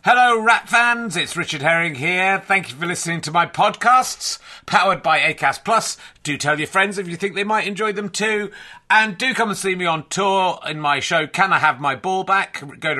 Hello, Rat fans. It's Richard Herring here. Thank you for listening to my podcasts, powered by Acast Plus. Do tell your friends if you think they might enjoy them too. And do come and see me on tour in my show, Can I Have My Ball Back? Go to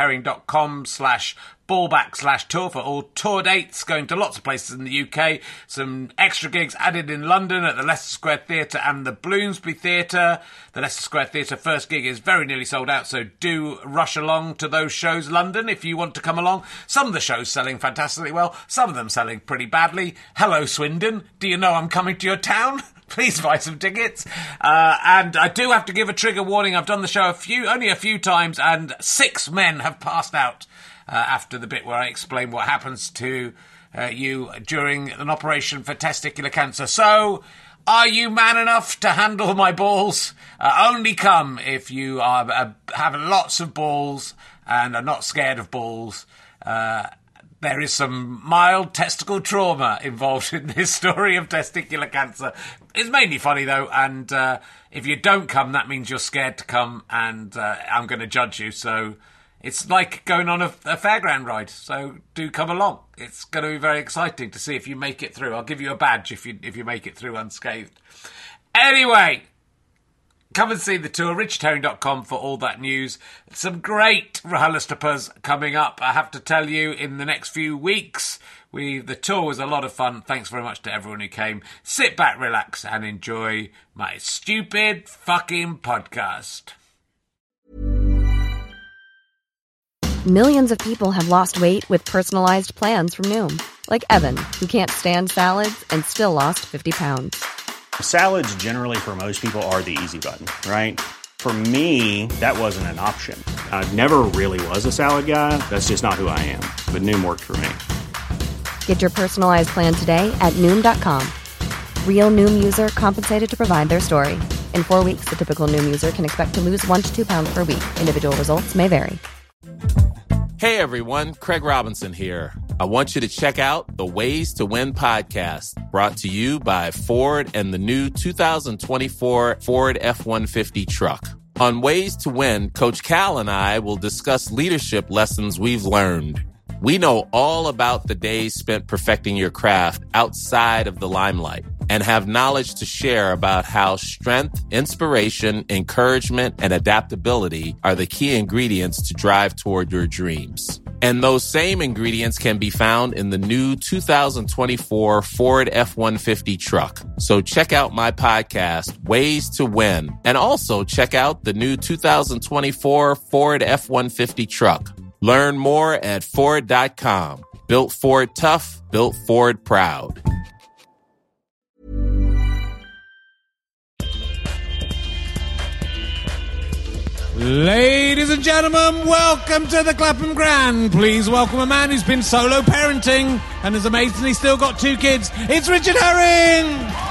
richardherring.com/ballback/tour for all tour dates, going to lots of places in the UK. Some extra gigs added in London at the Leicester Square Theatre and the Bloomsbury Theatre. The Leicester Square Theatre first gig is very nearly sold out, so do rush along to those shows, London, if you want to come along. Some of the shows selling fantastically well, some of them selling pretty badly. Hello, Swindon. Do you know I'm coming to your town? Please buy some tickets. And I do have to give a trigger warning. I've done the show only a few times, and 6 men have passed out after the bit where I explain what happens to you during an operation for testicular cancer. So, are you man enough to handle my balls? Only come if you have lots of balls and are not scared of balls. There is some mild testicle trauma involved in this story of testicular cancer. It's mainly funny, though, and if you don't come, that means you're scared to come, and I'm going to judge you. So it's like going on a fairground ride, so do come along. It's going to be very exciting to see if you make it through. I'll give you a badge if you make it through unscathed. Anyway, come and see the tour, richardherring.com for all that news. Some great RHLSTPs coming up, I have to tell you, in the next few weeks. The tour was a lot of fun. Thanks very much to everyone who came. Sit back, relax, and enjoy my stupid fucking podcast. Millions of people have lost weight with personalized plans from Noom. Like Evan, who can't stand salads and still lost 50 pounds. Salads generally for most people are the easy button, right? For me, that wasn't an option. I never really was a salad guy. That's just not who I am. But Noom worked for me. Get your personalized plan today at Noom.com. Real Noom user compensated to provide their story. In 4 weeks, the typical Noom user can expect to lose 1 to 2 pounds per week. Individual results may vary. Hey everyone, Craig Robinson here. I want you to check out the Ways to Win podcast, brought to you by Ford and the new 2024 Ford F-150 truck. On Ways to Win, Coach Cal and I will discuss leadership lessons we've learned. We know all about the days spent perfecting your craft outside of the limelight and have knowledge to share about how strength, inspiration, encouragement, and adaptability are the key ingredients to drive toward your dreams. And those same ingredients can be found in the new 2024 Ford F-150 truck. So check out my podcast, Ways to Win, and also check out the new 2024 Ford F-150 truck. Learn more at Ford.com. Built Ford tough, built Ford proud. Ladies and gentlemen, welcome to the Clapham Grand. Please welcome a man who's been solo parenting and has amazingly still got 2 kids. It's Richard Herring!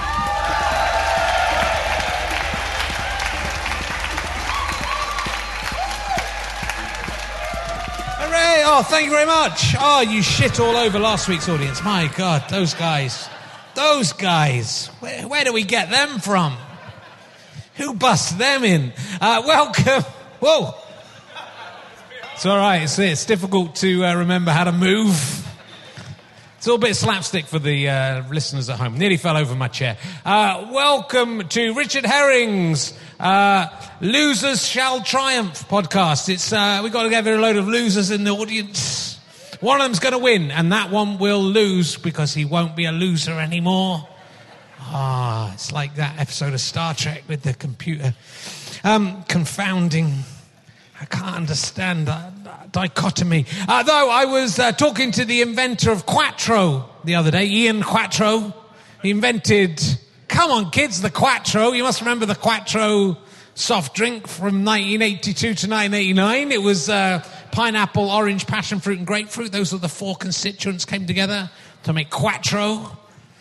Hooray! Oh, thank you very much. Oh, you shit all over last week's audience. My God, those guys. Where do we get them from? Who busts them in? Welcome. Whoa. It's all right. It's difficult to remember how to move. It's all a bit slapstick for the listeners at home. Nearly fell over my chair. Welcome to Richard Herring's Losers Shall Triumph podcast. We got together a load of losers in the audience. One of them's going to win, and that one will lose because he won't be a loser anymore. It's like that episode of Star Trek with the computer. Confounding. I can't understand that dichotomy. Though I was talking to the inventor of Quattro the other day, Ian Quattro. He invented, come on kids, the Quattro. You must remember the Quattro soft drink from 1982 to 1989. It was pineapple, orange, passion fruit and grapefruit. Those were the 4 constituents came together to make Quattro.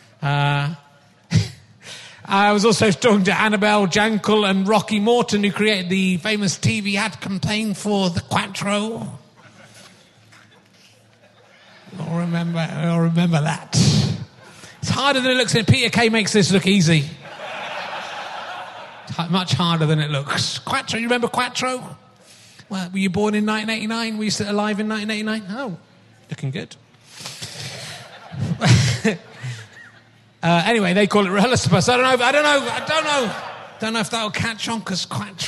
I was also talking to Annabelle Jankel and Rocky Morton, who created the famous TV ad campaign for the Quattro. I'll remember that. It's harder than it looks. Peter Kay makes this look easy. Much harder than it looks. Quattro, you remember Quattro? Well, were you born in 1989? Were you still alive in 1989? Oh, Looking good. Anyway, they call it Rehelisipus. I don't know if that'll catch on, because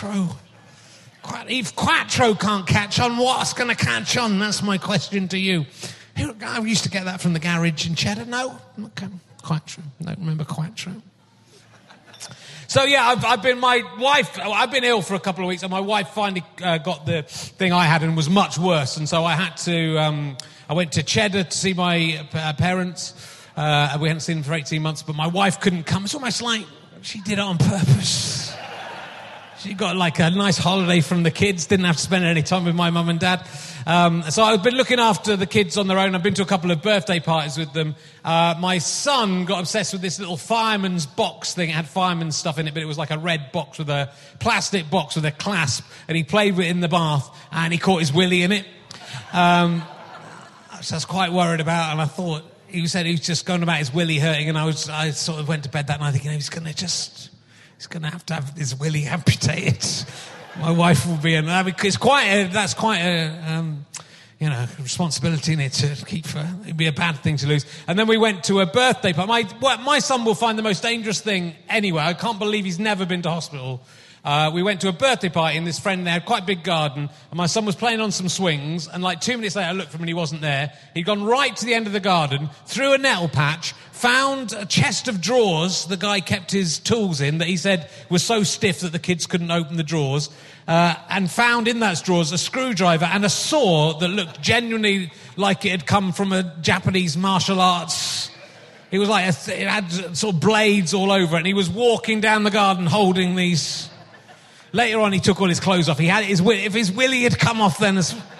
if Quattro can't catch on, what's going to catch on? That's my question to you. I used to get that from the garage in Cheddar. No? Okay. Quattro. Don't remember Quattro. So, yeah, I've been ill for a couple of weeks, and my wife finally got the thing I had and was much worse. And so I had to, I went to Cheddar to see my parents. We hadn't seen them for 18 months, but my wife couldn't come. It's almost like she did it on purpose. She got like a nice holiday from the kids, didn't have to spend any time with my mum and dad. So I've been looking after the kids on their own. I've been to a couple of birthday parties with them. My son got obsessed with this little fireman's box thing. It had fireman's stuff in it, but it was like a red box with a plastic box with a clasp, and he played with it in the bath, and he caught his willy in it. So I was quite worried about, and I thought, he said he was just going about his willy hurting, and I sort of went to bed that night thinking he's going to have his willy amputated. My wife will be in that. That's quite a responsibility in it to keep. It'd be a bad thing to lose. And then we went to a birthday party. My son will find the most dangerous thing anywhere. I can't believe he's never been to hospital. We went to a birthday party, and this friend, they had quite a big garden, and my son was playing on some swings, and like 2 minutes later I looked for him and he wasn't there. He'd gone right to the end of the garden, through a nettle patch, found a chest of drawers the guy kept his tools in that he said was so stiff that the kids couldn't open the drawers, and found in those drawers a screwdriver and a saw that looked genuinely like it had come from a Japanese martial arts. It was like it had sort of blades all over it, and he was walking down the garden holding these. Later on, he took all his clothes off. If his willy had come off then...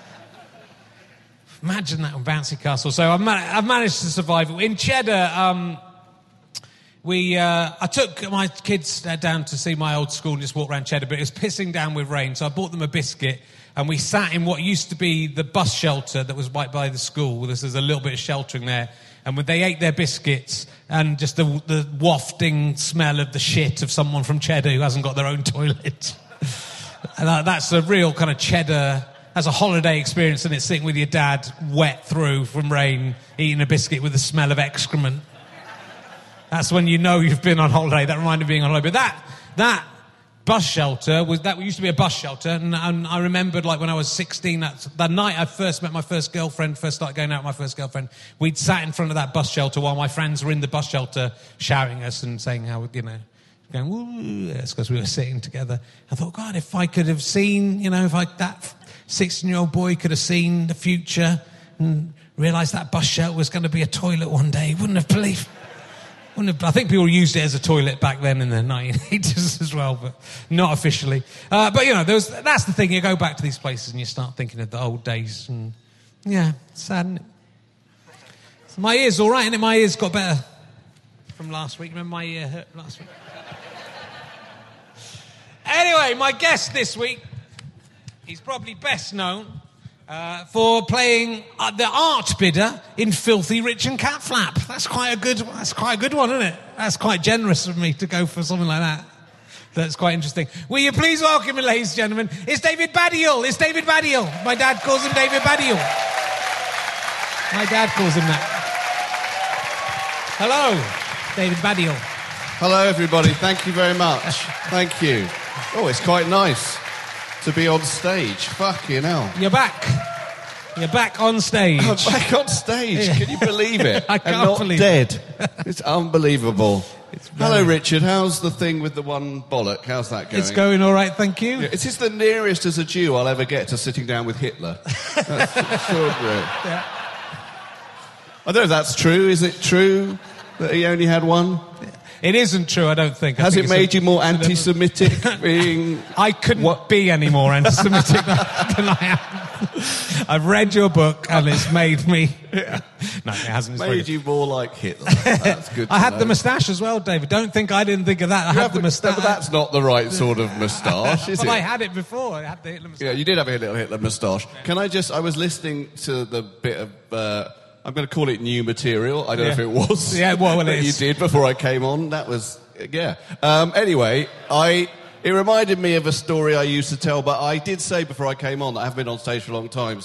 Imagine that on Bouncy Castle. So I've managed to survive. In Cheddar, I took my kids down to see my old school and just walk around Cheddar, but it was pissing down with rain, so I bought them a biscuit, and we sat in what used to be the bus shelter that was right by the school. There's a little bit of sheltering there. And when they ate their biscuits, and just the wafting smell of the shit of someone from Cheddar who hasn't got their own toilet. And that's a real kind of Cheddar, that's a holiday experience, and it's sitting with your dad wet through from rain, eating a biscuit with the smell of excrement. That's when you know you've been on holiday. That reminded me of being on holiday. But that bus shelter used to be a bus shelter, and I remembered like when I was 16, that night I first met my first started going out with my first girlfriend, we'd sat in front of that bus shelter while my friends were in the bus shelter shouting us and saying how, going, woo, it's because we were sitting together. I thought, God, if I could have seen, that 16-year-old boy could have seen the future and realised that bus shelter was going to be a toilet one day, wouldn't have believed. I think people used it as a toilet back then in the 1980s as well, but not officially. But that's the thing. You go back to these places and you start thinking of the old days, and yeah, it's sad, isn't it? So my ear's all right, isn't it? My ear's got better from last week. Remember my ear hurt last week? Anyway, my guest this week, he's probably best known for playing the art bidder in Filthy Rich and Cat Flap. That's quite a good one, isn't it? That's quite generous of me to go for something like that. That's quite interesting. Will you please welcome me, ladies and gentlemen? It's David Baddiel. My dad calls him David Baddiel. My dad calls him that. Hello, David Baddiel. Hello, everybody. Thank you very much. Thank you. Oh, it's quite nice to be on stage. Fucking hell. You're back. You're back on stage. I'm back on stage. Can you believe it? I can't and not believe dead. It's unbelievable. Hello, Richard. How's the thing with the one bollock? How's that going? It's going all right, thank you. Yeah, this is the nearest as a Jew I'll ever get to sitting down with Hitler. That's extraordinary. Yeah. I don't know if that's true. Is it true that he only had one? It isn't true, I don't think. Has it made you more anti-Semitic being... I couldn't be any more anti-Semitic than I am. I've read your book and it's made me... Yeah. No, it hasn't. Made you more like Hitler. That's good to I had know. the moustache as well, David. Don't think I didn't think of that. I had the moustache. But that's not the right sort of moustache, is it? But I had it before. I had the Hitler moustache. Yeah, you did have a little Hitler moustache. Yeah. I was listening to the bit of... I'm going to call it new material. I don't know if it was. Yeah, well, it is. You did before I came on. That was, yeah. Anyway, it reminded me of a story I used to tell, but I did say before I came on that I haven't been on stage for a long time, so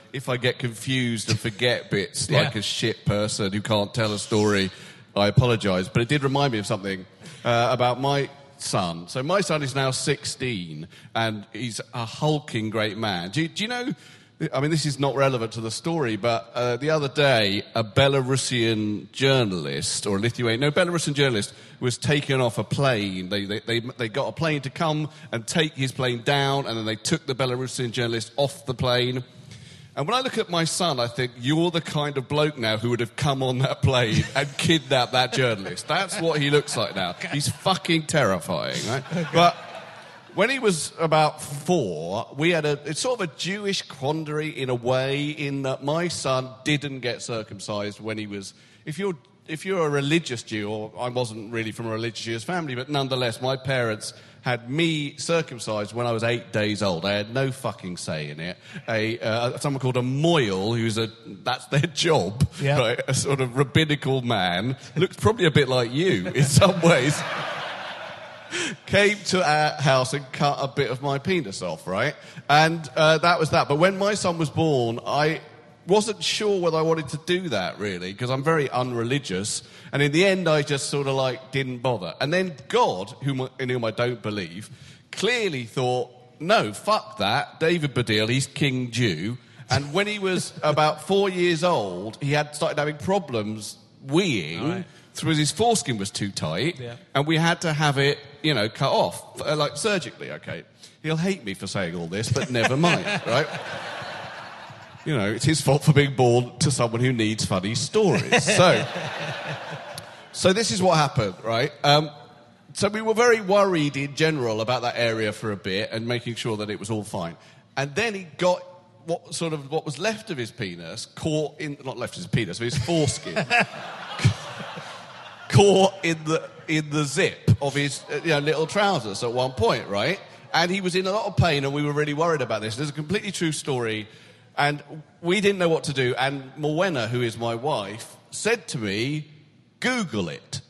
if I get confused and forget bits like a shit person who can't tell a story, I apologise. But it did remind me of something about my son. So my son is now 16, and he's a hulking great man. Do you know... I mean, this is not relevant to the story, but the other day, a Belarusian journalist, or a Belarusian journalist was taken off a plane. They got a plane to come and take his plane down, and then they took the Belarusian journalist off the plane. And when I look at my son, I think, you're the kind of bloke now who would have come on that plane and kidnapped that journalist. That's what he looks like now. He's fucking terrifying, right? But... when he was about 4, we had it's sort of a Jewish quandary in a way, in that my son didn't get circumcised when he was... If you're a religious Jew, or I wasn't really from a religious Jewish family, but nonetheless, my parents had me circumcised when I was 8 days old. I had no fucking say in it. Someone called a moil, that's their job, right? A sort of rabbinical man, looks probably a bit like you in some ways. Came to our house and cut a bit of my penis off, right? And that was that. But when my son was born, I wasn't sure whether I wanted to do that, really, because I'm very unreligious. And in the end, I just sort of, didn't bother. And then God, in whom I don't believe, clearly thought, no, fuck that. David Baddiel, he's King Jew. And when he was about 4 years old, he had started having problems weeing... Right. Because his foreskin was too tight, and we had to have it, cut off, surgically, okay. He'll hate me for saying all this, but never mind, right? It's his fault for being born to someone who needs funny stories. So this is what happened, right? So we were very worried in general about that area for a bit and making sure that it was all fine. And then he got what was left of his penis caught in... Not left of his penis, but his foreskin... caught in the zip of his little trousers at one point, right? And he was in a lot of pain, and we were really worried about this. There's a completely true story, and we didn't know what to do. And Morwenna, who is my wife, said to me, Google it.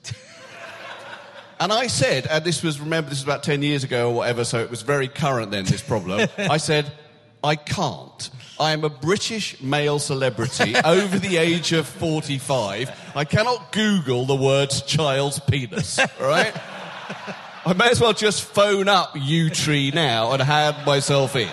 And I said, and this was about 10 years ago or whatever, so it was very current then, this problem. I said, I can't. I am a British male celebrity over the age of 45. I cannot Google the words child's penis, all right? I may as well just phone up U-Tree now and hand myself in.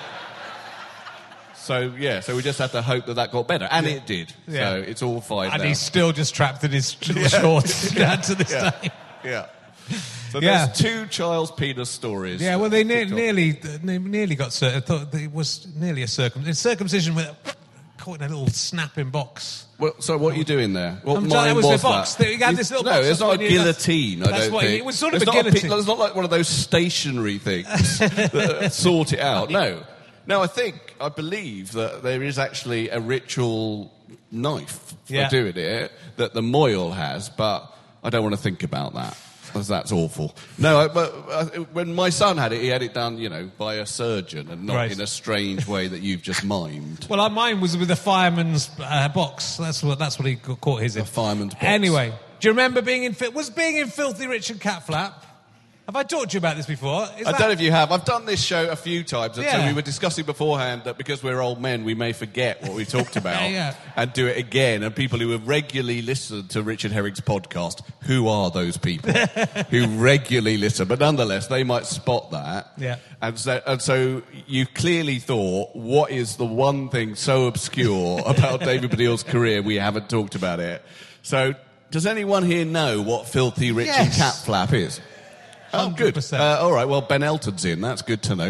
So we just had to hope that got better. And it did. Yeah. So it's all fine and now. he's still just trapped in his little shorts down to this day. Yeah. So there's 2 child's penis stories. Yeah, well, they nearly got... I thought it was nearly a circumcision with caught in a little snapping box. Well, so what are you doing there? What that was the box. That? You had this little box. No, it's not a guillotine, I don't think. It was sort of a guillotine. It's not like one of those stationary things that sort it out. No, I believe that there is actually a ritual knife for doing it that the moil has, but I don't want to think about that. That's awful. No, but when my son had it, he had it done, by a surgeon and not in a strange way that you've just mimed. Well, mine was with a fireman's box. That's what he caught his in. A fireman's box. Anyway, do you remember being in Filthy Rich and Cat Flap? Have I talked to you about this before? I don't know if you have. I've done this show a few times, and so we were discussing beforehand that because we're old men, we may forget what we talked about and do it again. And people who have regularly listened to Richard Herring's podcast, who are those people who regularly listen? But nonetheless, they might spot that. Yeah. And so you clearly thought, what is the one thing so obscure about David Baddiel's career we haven't talked about it? So does anyone here know what Filthy Rich and Cat Flap is? Oh, good. All right, well, Ben Elton's in. That's good to know.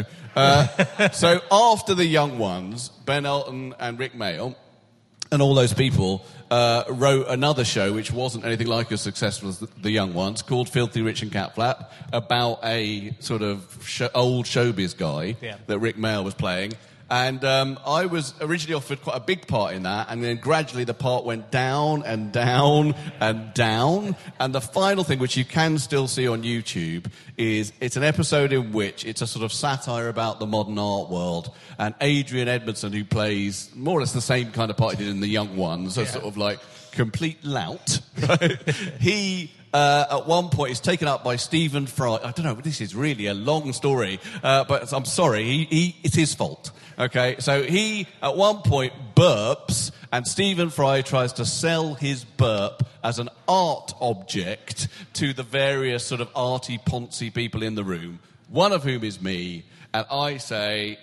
So after the young ones, Ben Elton and Rick Mayall and all those people wrote another show which wasn't anything like as successful as the young ones, called Filthy Rich and Cat Flap, about a sort of old showbiz guy that Rick Mayall was playing. And I was originally offered quite a big part in that, and then gradually the part went down and down and down. And the final thing, which you can still see on YouTube, is it's an episode in which it's a sort of satire about the modern art world. And Adrian Edmondson, who plays more or less the same kind of part he did in The Young Ones, a sort of like complete lout, right? He... at one point, is taken up by Stephen Fry. I don't know, this is really a long story, but I'm sorry, it's his fault. Okay, so he, at one point, burps, and Stephen Fry tries to sell his burp as an art object to the various sort of arty, poncy people in the room, one of whom is me, and I say...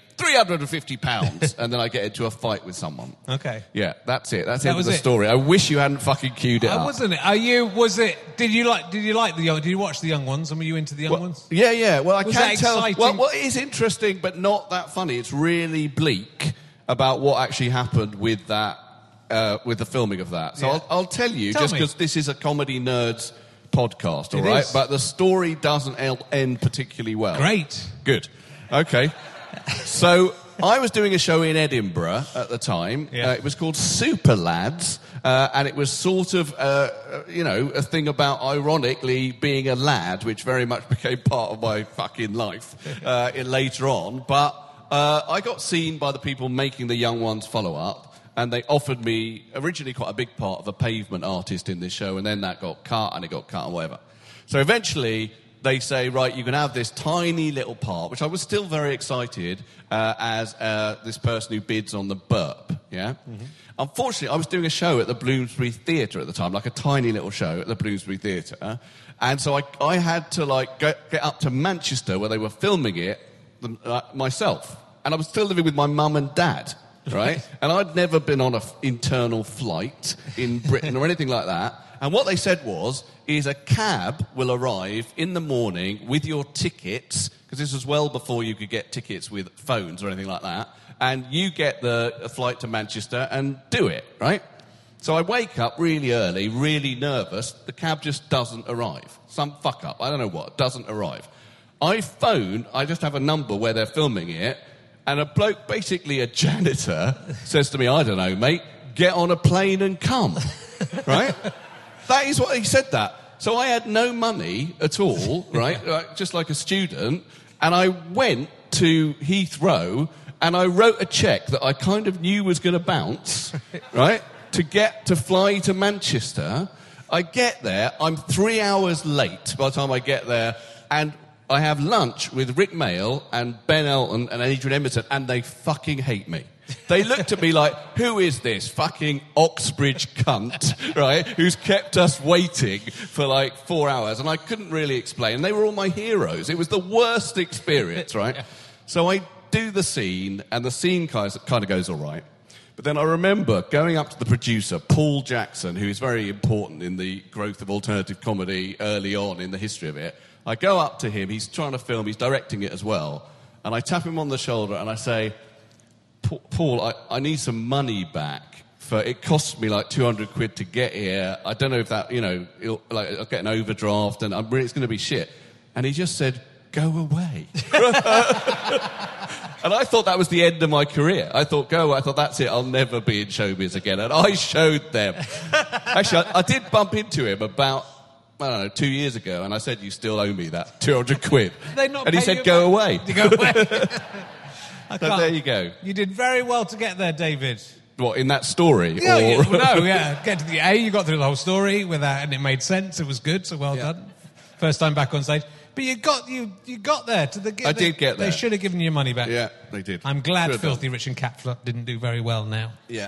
£350, and then I get into a fight with someone. Okay. Yeah, that's it. That's That it was the it. story. I wish you hadn't fucking queued it up. Wasn't it? Did you like the young? Did you watch the young ones? And were you into the young ones? Yeah. Well, I Was can't that tell. exciting? Well, it is interesting, but not that funny. It's really bleak about what actually happened with that, with the filming of that. So Yeah. I'll tell you, Tell just me. because this is a comedy nerds podcast, all It right? is. But the story doesn't end particularly well. Great. Good. Okay. So I was doing a show in Edinburgh at the time. Yeah. It was called Super Lads, and it was sort of, a thing about, ironically, being a lad, which very much became part of my fucking life later on. But I got seen by the people making the Young Ones follow-up, and they offered me originally quite a big part of a pavement artist in this show, and then that got cut, and it got cut and whatever. So eventually... they say, right, you can have this tiny little part, which I was still very excited as this person who bids on the burp, yeah? Mm-hmm. Unfortunately, I was doing a show at the Bloomsbury Theatre at the time, like a tiny little show at the Bloomsbury Theatre, and so I had to, get up to Manchester where they were filming it myself. And I was still living with my mum and dad, right? And I'd never been on an internal flight in Britain or anything like that. And what they said is a cab will arrive in the morning with your tickets, because this was well before you could get tickets with phones or anything like that, and you get the flight to Manchester and do it, right? So I wake up really early, really nervous. The cab just doesn't arrive. Some fuck up, I don't know what, doesn't arrive. I phone, I just have a number where they're filming it, and a bloke, basically a janitor, says to me, I don't know, mate, get on a plane and come, right? That is what he said that. So I had no money at all, right? Just like a student. And I went to Heathrow and I wrote a cheque that I kind of knew was going to bounce, right? To fly to Manchester. I get there. I'm 3 hours late by the time I get there. And I have lunch with Rick Mayall and Ben Elton and Adrian Emerson, and they fucking hate me. They looked at me like, who is this fucking Oxbridge cunt, right, who's kept us waiting for 4 hours? And I couldn't really explain. And they were all my heroes. It was the worst experience, right? Yeah. So I do the scene, and the scene kind of goes all right. But then I remember going up to the producer, Paul Jackson, who is very important in the growth of alternative comedy early on in the history of it. I go up to him. He's trying to film. He's directing it as well. And I tap him on the shoulder, and I say... Paul, I need some money back. It cost me £200 to get here. I don't know if that, I'll get an overdraft and it's going to be shit. And he just said, go away. And I thought that was the end of my career. I thought, that's it. I'll never be in showbiz again. And I showed them. Actually, I did bump into him about, 2 years ago. And I said, you still owe me that £200. And he said, go away. Go away. So there you go. You did very well to get there, David. What, in that story? Yeah, Get to the A, you got through the whole story without, and it made sense. It was good, so well done. First time back on stage. But you got there to the... I did get there. They should have given you your money back. Yeah, they did. I'm glad Good Filthy Rich and Catflux didn't do very well now. Yeah.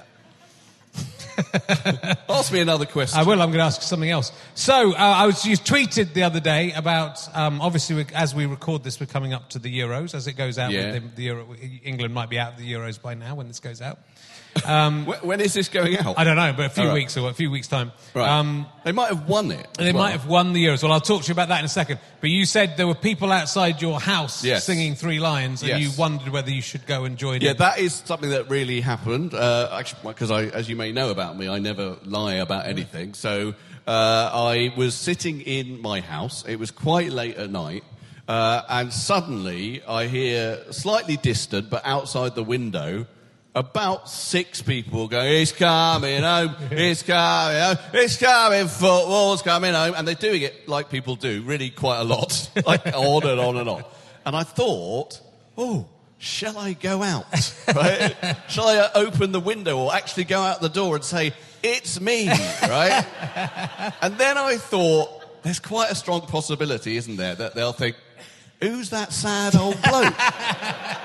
Ask me another question. I will. I'm going to ask something else. So, you tweeted the other day about, obviously, as we record this, we're coming up to the Euros. As it goes out, England might be out of the Euros by now when this goes out. When is this going out? I don't know, but a few weeks' time. Right. They might have won it. They might have won the Euros. Well, I'll talk to you about that in a second. But you said there were people outside your house singing 3 lines, and you wondered whether you should go and join in. Yeah, that is something that really happened. Actually, because as you may know about me, I never lie about anything. So I was sitting in my house. It was quite late at night. And suddenly I hear, slightly distant, but outside the window, about 6 people going, it's coming home, it's coming home, it's coming, football's coming home. And they're doing it like people do, really quite a lot, on and on and on. And I thought, shall I go out? Right? Shall I open the window or actually go out the door and say, it's me, right? And then I thought, there's quite a strong possibility, isn't there, that they'll think, who's that sad old bloke?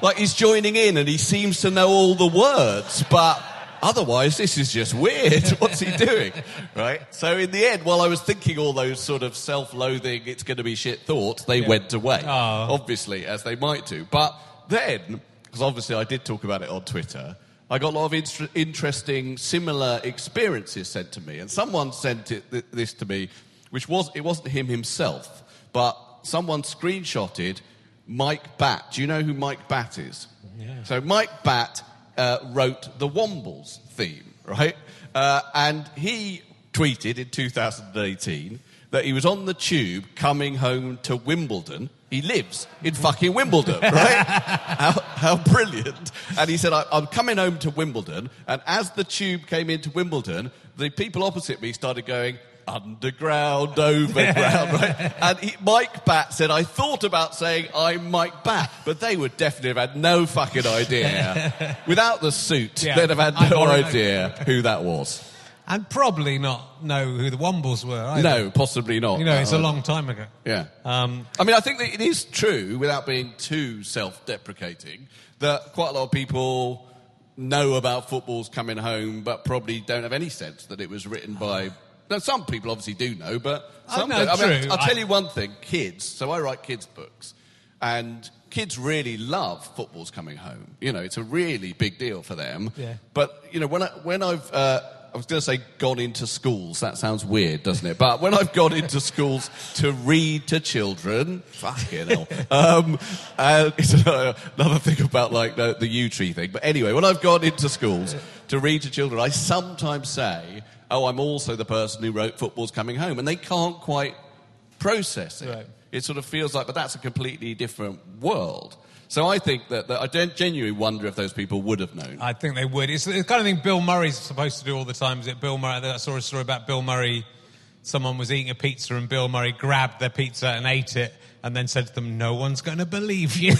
Like, he's joining in and he seems to know all the words, but otherwise this is just weird. What's he doing? Right? So in the end, while I was thinking all those sort of self-loathing, it's going to be shit thoughts, they went away. Oh. Obviously, as they might do. But then, because obviously I did talk about it on Twitter, I got a lot of interesting, similar experiences sent to me. And someone sent this to me, which it wasn't him himself, but someone screenshotted Mike Batt. Do you know who Mike Batt is? Yeah. So Mike Batt wrote the Wombles theme, right? And he tweeted in 2018 that he was on the tube coming home to Wimbledon. He lives in fucking Wimbledon, right? How brilliant. And he said, I'm coming home to Wimbledon, and as the tube came into Wimbledon, the people opposite me started going, underground, overground, right? And Mike Batt said, I thought about saying, I'm Mike Batt, but they would definitely have had no fucking idea. Without the suit, they'd have had no idea who that was. And probably not know who the Wombles were either. No, possibly not. You know, it's a long time ago. Yeah. I mean, I think that it is true, without being too self-deprecating, that quite a lot of people know about football's coming home, but probably don't have any sense that it was written by... Now, some people obviously do know, but some don't. I mean, I'll tell you one thing. Kids, so I write kids' books, and kids really love football's coming home. You know, it's a really big deal for them. Yeah. But, you know, when I've... I was going to say gone into schools. That sounds weird, doesn't it? But when I've gone into schools to read to children, fucking hell. It's another thing about, like, the yew tree thing. But anyway, when I've gone into schools to read to children, I sometimes say, oh, I'm also the person who wrote Football's Coming Home. And they can't quite process it. Right. It sort of feels like, but that's a completely different world. So I think that I genuinely wonder if those people would have known. I think they would. It's the kind of thing Bill Murray's supposed to do all the time. Is it Bill Murray? I saw a story about Bill Murray. Someone was eating a pizza and Bill Murray grabbed their pizza and ate it and then said to them, no one's going to believe you.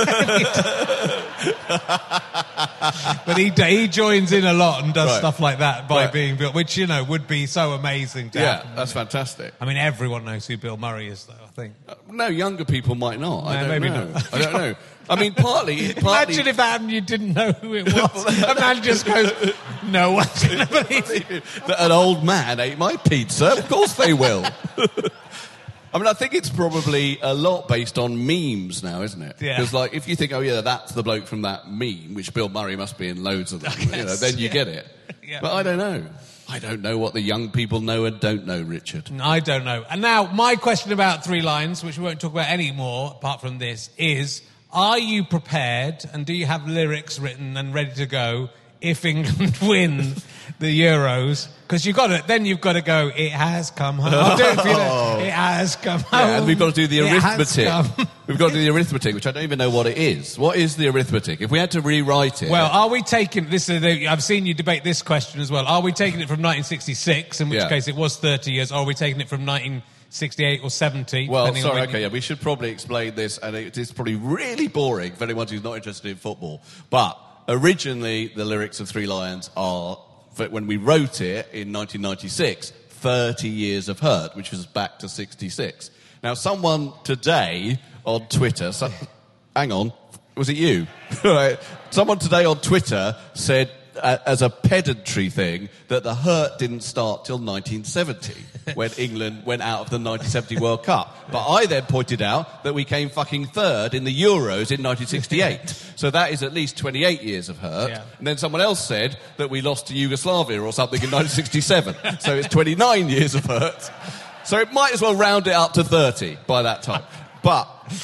But he joins in a lot and does stuff like that by being Bill, which, you know, would be so amazing to happen. Yeah, that's fantastic. I mean, everyone knows who Bill Murray is, though, I think. No, younger people might not. I don't maybe know. not. I don't know. I mean, partly... Imagine if that happened, you didn't know who it was. A man just goes, no one's going to believe you. That an old man ate my pizza? Of course they will. I mean, I think it's probably a lot based on memes now, isn't it? Yeah. Because, like, if you think, oh, yeah, that's the bloke from that meme, which Bill Murray must be in loads of them, you know, then you get it. Yeah. But I don't know. I don't know what the young people know and don't know, Richard. I don't know. And now, my question about Three Lions, which we won't talk about anymore, apart from this, is, are you prepared and do you have lyrics written and ready to go if England win the Euros? Because you've got to go, it has come home. I'll do it for you then. It has come home. Yeah, and we've got to do the arithmetic. Come. We've got to do the arithmetic, which I don't even know what it is. What is the arithmetic? If we had to rewrite it... Well, are we taking... I've seen you debate this question as well. Are we taking it from 1966, in which case it was 30 years, or are we taking it from 1968 or 70? Well, sorry, okay, we should probably explain this, and it is probably really boring for anyone who's not interested in football. But originally, the lyrics of Three Lions are, when we wrote it in 1996, 30 Years of Hurt, which was back to 66. Now, someone today on Twitter... hang on, was it you? Right. Someone today on Twitter said, as a pedantry thing, that the hurt didn't start till 1970, when England went out of the 1970 World Cup. But I then pointed out that we came fucking third in the Euros in 1968. So that is at least 28 years of hurt. Yeah. And then someone else said that we lost to Yugoslavia or something in 1967. So it's 29 years of hurt. So it might as well round it up to 30 by that time. But...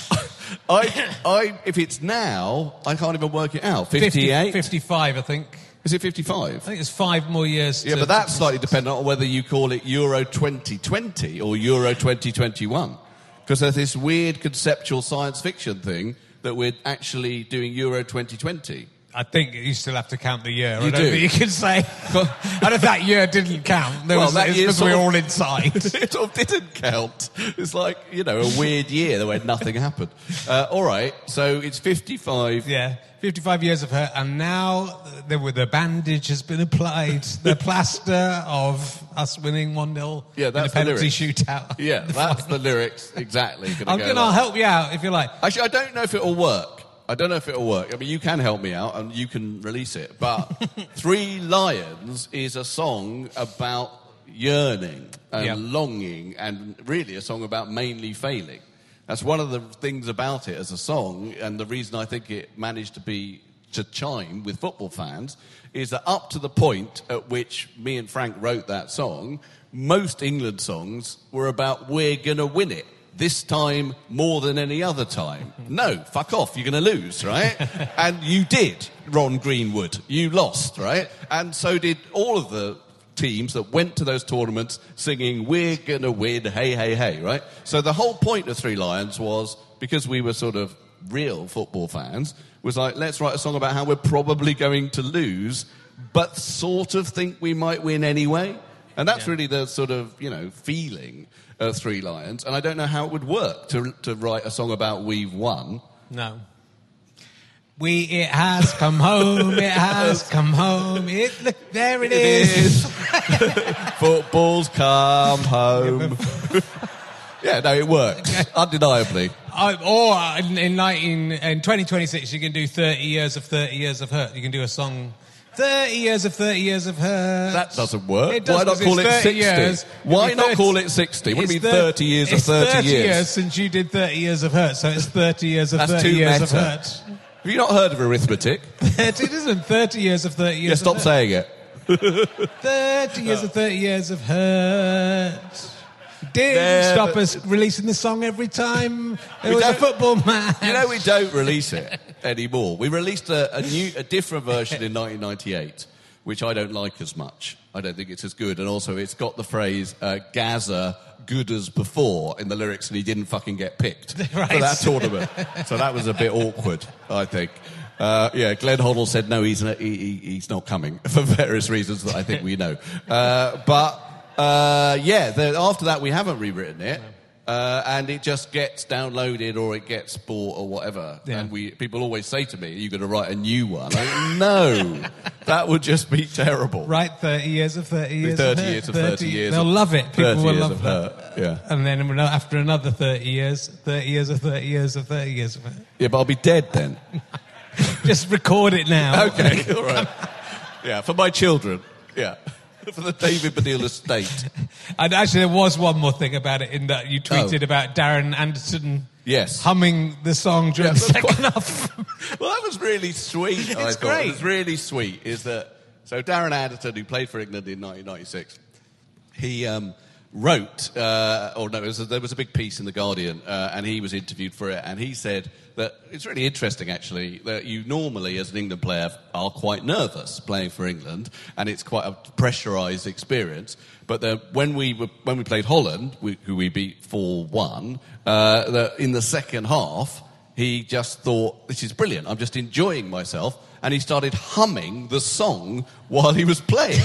if it's now, I can't even work it out. 58? 55, I think. Is it 55? I think it's 5 more years. Yeah, but that's slightly dependent on whether you call it Euro 2020 or Euro 2021. Because there's this weird conceptual science fiction thing that we're actually doing Euro 2020. I think you still have to count the year. You I don't do. think you can say... and if that year didn't count, it's because we were all inside. It sort of didn't count. It's like, you know, a weird year where nothing happened. All right, so it's 55. Yeah, 55 years of hurt, and now the bandage has been applied. The plaster of us winning 1-0 Yeah, that's in a penalty the lyrics. shootout. Yeah, that's the lyrics, exactly. I'll help you out, if you like. Actually, I don't know if it'll work. I don't know if it'll work. I mean, you can help me out and you can release it. But Three Lions is a song about yearning and longing, and really a song about mainly failing. That's one of the things about it as a song, and the reason I think it managed to chime with football fans is that up to the point at which me and Frank wrote that song, most England songs were about we're going to win it. This time more than any other time. No, fuck off, you're going to lose, right? And you did, Ron Greenwood. You lost, right? And so did all of the teams that went to those tournaments singing, we're going to win, hey, hey, hey, right? So the whole point of Three Lions was, because we were sort of real football fans, was like, let's write a song about how we're probably going to lose, but sort of think we might win anyway. And that's really the sort of, feeling of Three Lions. And I don't know how it would work to write a song about we've won. No. It has come home, it has come home. Look, there it is. Football's come home. Yeah, no, it works, undeniably. In 2026, you can do 30 years of 30 years of hurt. You can do a song... 30 years of 30 years of hurt. That doesn't work. Why not call it 60? Why not call it 60? What do you mean 30 years of 30 years? It's 30 years since you did 30 years of hurt, so it's 30 years of 30 years of hurt. Have you not heard of arithmetic? It isn't 30 years of 30 years of hurt. Stop saying it. 30 years of 30 years of hurt. Didn't stop us releasing the song every time there was a football match. We don't release it anymore. We released a different version in 1998, which I don't like as much. I don't think it's as good. And also it's got the phrase, Gaza, good as before, in the lyrics, and he didn't fucking get picked for that tournament. So that was a bit awkward, I think. Glenn Hoddle said no, he's not coming, for various reasons that I think we know. After that we haven't rewritten it, and it just gets downloaded or it gets bought or whatever. Yeah. And people always say to me, "Are you going to write a new one?" No, that would just be terrible. Write 30 years of 30 years 30 years of 30 years. They'll love it. People will love that. Yeah. And then after another 30 years, 30 years of 30 years of 30 years of it. Yeah, but I'll be dead then. Just record it now. Okay, all right. Yeah, for my children. Yeah. For the David Baddiel estate. And actually, there was one more thing about it, in that you tweeted about Darren Anderton humming the song during the second half. Well, that was really sweet, It's great. It was really sweet. So Darren Anderton, who played for England in 1996, he wrote, there was a big piece in The Guardian, and he was interviewed for it, and he said that it's really interesting, actually, that you normally, as an England player, are quite nervous playing for England, and it's quite a pressurised experience. But when we played Holland, who we beat 4-1, in the second half, he just thought, this is brilliant, I'm just enjoying myself, and he started humming the song while he was playing.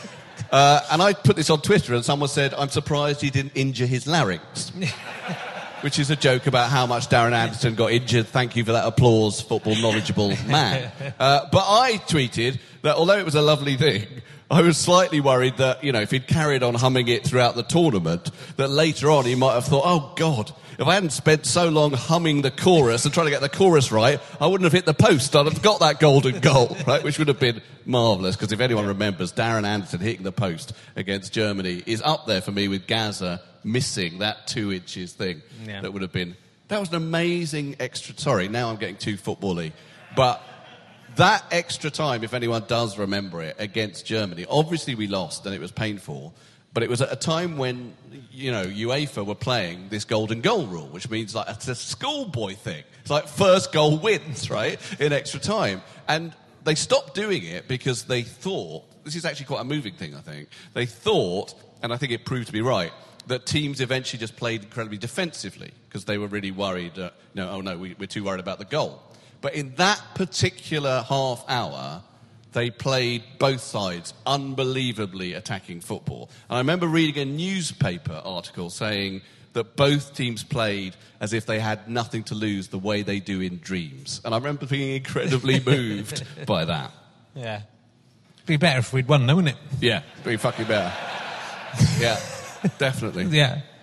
And I put this on Twitter, and someone said, I'm surprised he didn't injure his larynx. Which is a joke about how much Darren Anderton got injured. Thank you for that applause, football knowledgeable man. But I tweeted that although it was a lovely thing, I was slightly worried that, if he'd carried on humming it throughout the tournament, that later on he might have thought, oh, God, if I hadn't spent so long humming the chorus and trying to get the chorus right, I wouldn't have hit the post. I'd have got that golden goal, right? Which would have been marvellous, because if anyone remembers, Darren Anderton hitting the post against Germany is up there for me with Gaza missing that 2 inches thing. Yeah. That was an amazing extra... Sorry, now I'm getting too football-y. But that extra time, if anyone does remember it, against Germany, obviously we lost and it was painful, but it was at a time when, UEFA were playing this golden goal rule, which means like it's a schoolboy thing. It's like first goal wins, right, in extra time. And they stopped doing it because they thought... This is actually quite a moving thing, I think. They thought, and I think it proved to be right, that teams eventually just played incredibly defensively because they were really worried, we're too worried about the goal. But in that particular half hour, they played both sides unbelievably attacking football. And I remember reading a newspaper article saying that both teams played as if they had nothing to lose, the way they do in Dreams. And I remember being incredibly moved by that. Yeah. It'd be better if we'd won, though, wouldn't it? Yeah, it'd be fucking better. Yeah. Definitely. Yeah.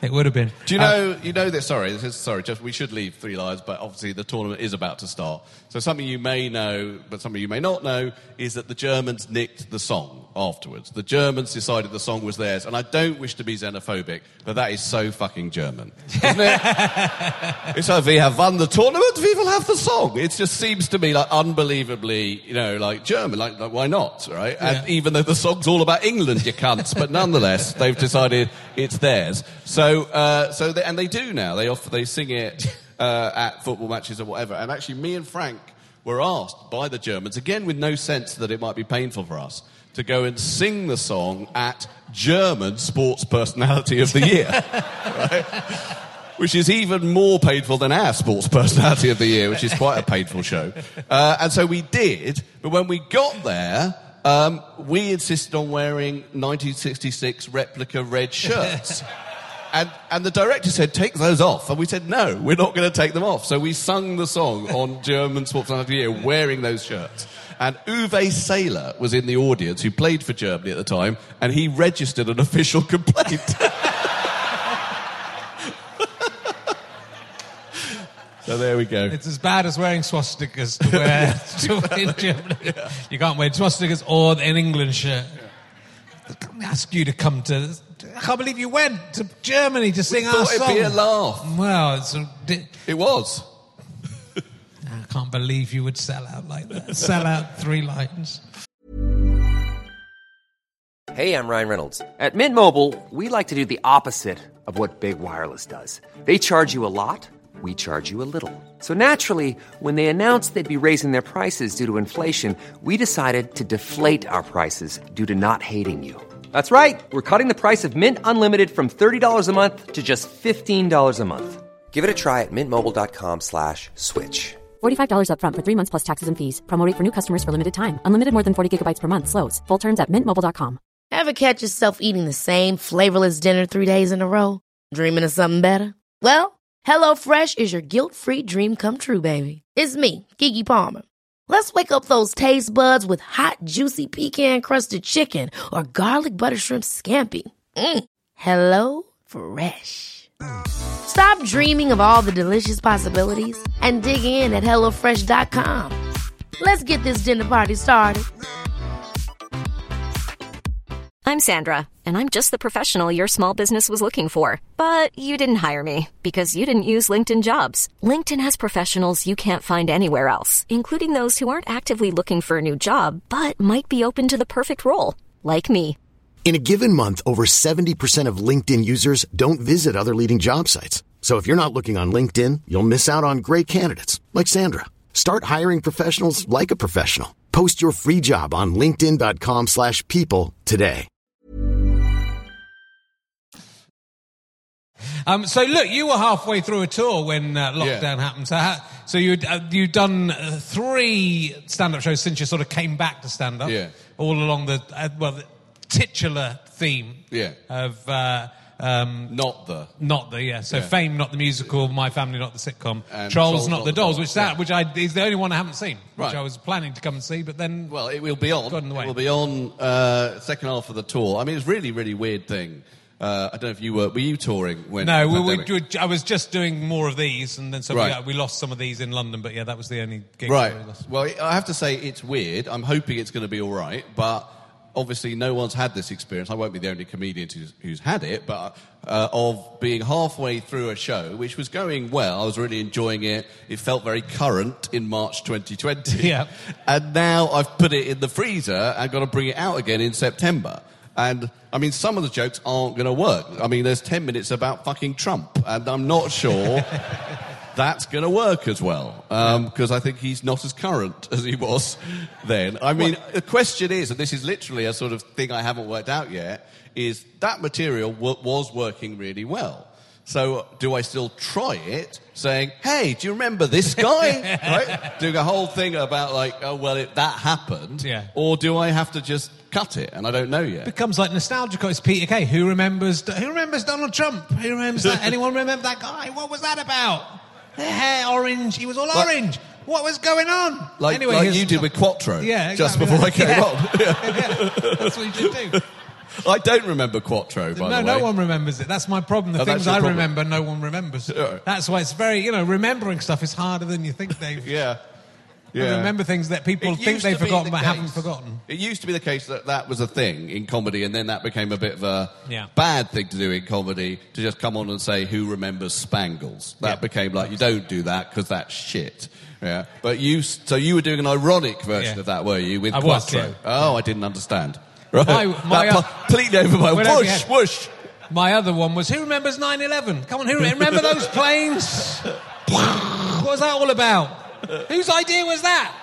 It would have been. Do you know this? Sorry, we should leave Three Lions, but obviously the tournament is about to start. So something you may know, but something you may not know, is that the Germans nicked the song afterwards. The Germans decided the song was theirs, and I don't wish to be xenophobic, but that is so fucking German, isn't it? It's like, we have won the tournament, we will have the song. It just seems to me like unbelievably, like German, like why not, right? Yeah. And even though the song's all about England, you cunts, but nonetheless, they've decided it's theirs. So they do now. They sing it at football matches or whatever. And actually, me and Frank were asked by the Germans, again with no sense that it might be painful for us, to go and sing the song at German Sports Personality of the Year, right? Which is even more painful than our Sports Personality of the Year, which is quite a painful show. And so we did, but when we got there, we insisted on wearing 1966 replica red shirts. And the director said, take those off. And we said, no, we're not going to take them off. So we sung the song on German Sports Personality of the Year wearing those shirts. And Uwe Seeler was in the audience, who played for Germany at the time, and he registered an official complaint. So there we go. It's as bad as wearing swastikas to wear in Germany. Yeah. You can't wear swastikas or an England shirt. I ask you to come to... I can't believe you went to Germany to sing our song. It'd be a laugh. Well, it was. I can't believe you would sell out like that. Sell out Three Lions. Hey, I'm Ryan Reynolds. At Mint Mobile, we like to do the opposite of what Big Wireless does. They charge you a lot. We charge you a little. So naturally, when they announced they'd be raising their prices due to inflation, we decided to deflate our prices due to not hating you. That's right. We're cutting the price of Mint Unlimited from $30 a month to just $15 a month. Give it a try at mintmobile.com/switch. $45 up front for 3 months plus taxes and fees. Promo rate for new customers for limited time. Unlimited more than 40 gigabytes per month. Slows full terms at mintmobile.com. Ever catch yourself eating the same flavorless dinner 3 days in a row? Dreaming of something better? Well, HelloFresh is your guilt-free dream come true, baby. It's me, Keke Palmer. Let's wake up those taste buds with hot, juicy pecan-crusted chicken or garlic butter shrimp scampi. Hello Fresh. Stop dreaming of all the delicious possibilities and dig in at HelloFresh.com. Let's get this dinner party started. I'm Sandra, and I'm just the professional your small business was looking for. But you didn't hire me because you didn't use LinkedIn Jobs. LinkedIn has professionals you can't find anywhere else, including those who aren't actively looking for a new job, but might be open to the perfect role, like me. In a given month, over 70% of LinkedIn users don't visit other leading job sites. So if you're not looking on LinkedIn, you'll miss out on great candidates, like Sandra. Start hiring professionals like a professional. Post your free job on linkedin.com/people today. So look, you were halfway through a tour when lockdown happened. So you'd done 3 stand-up shows since you sort of came back to stand-up. Yeah. All along the titular theme of... Not the. So Fame, not the musical, My Family, not the sitcom, and Trolls, not the Dolls, is the only one I haven't seen, which I was planning to come and see, but then... Well, it will be on. It will be on second half of the tour. I mean, it's a really, really weird thing. I don't know if you were you touring when... No, I was just doing more of these, and then we lost some of these in London, but that was the only gig we lost. Well, I have to say it's weird. I'm hoping it's going to be all right, but obviously no one's had this experience. I won't be the only comedian who's had it, but of being halfway through a show, which was going well. I was really enjoying it. It felt very current in March 2020. Yeah. And now I've put it in the freezer and got to bring it out again in September. And, I mean, some of the jokes aren't going to work. I mean, there's 10 minutes about fucking Trump, and I'm not sure that's going to work as well, because I think he's not as current as he was then. I mean, the question is, and this is literally a sort of thing I haven't worked out yet, is that material was working really well. So do I still try it, saying, hey, do you remember this guy? Right? Doing a whole thing about, that happened. Yeah. Or do I have to just cut it? And I don't know yet. It becomes like nostalgia. It's Peter Kay. Who remembers Donald Trump? Who remembers that? Anyone remember that guy? What was that about? The hair orange. He was all orange. What was going on? Like you did with Quattro. Yeah, exactly. Just before I came on. Yeah. That's what you should do. I don't remember Quattro, by the way. No one remembers it. That's my problem. The things I remember, no one remembers. That's why it's very, remembering stuff is harder than you think, Dave. Yeah. I remember things that people think they've forgotten but haven't forgotten. It used to be the case that was a thing in comedy, and then that became a bit of a bad thing to do in comedy, to just come on and say, who remembers Spangles? That became like, you don't do that because that's shit. Yeah. But you were doing an ironic version of that, were you, with Quattro? Oh, I didn't understand. Right. Completely over my whoosh. My other one was, who remembers 9/11? Come on, who remember those planes? What was that all about? Whose idea was that?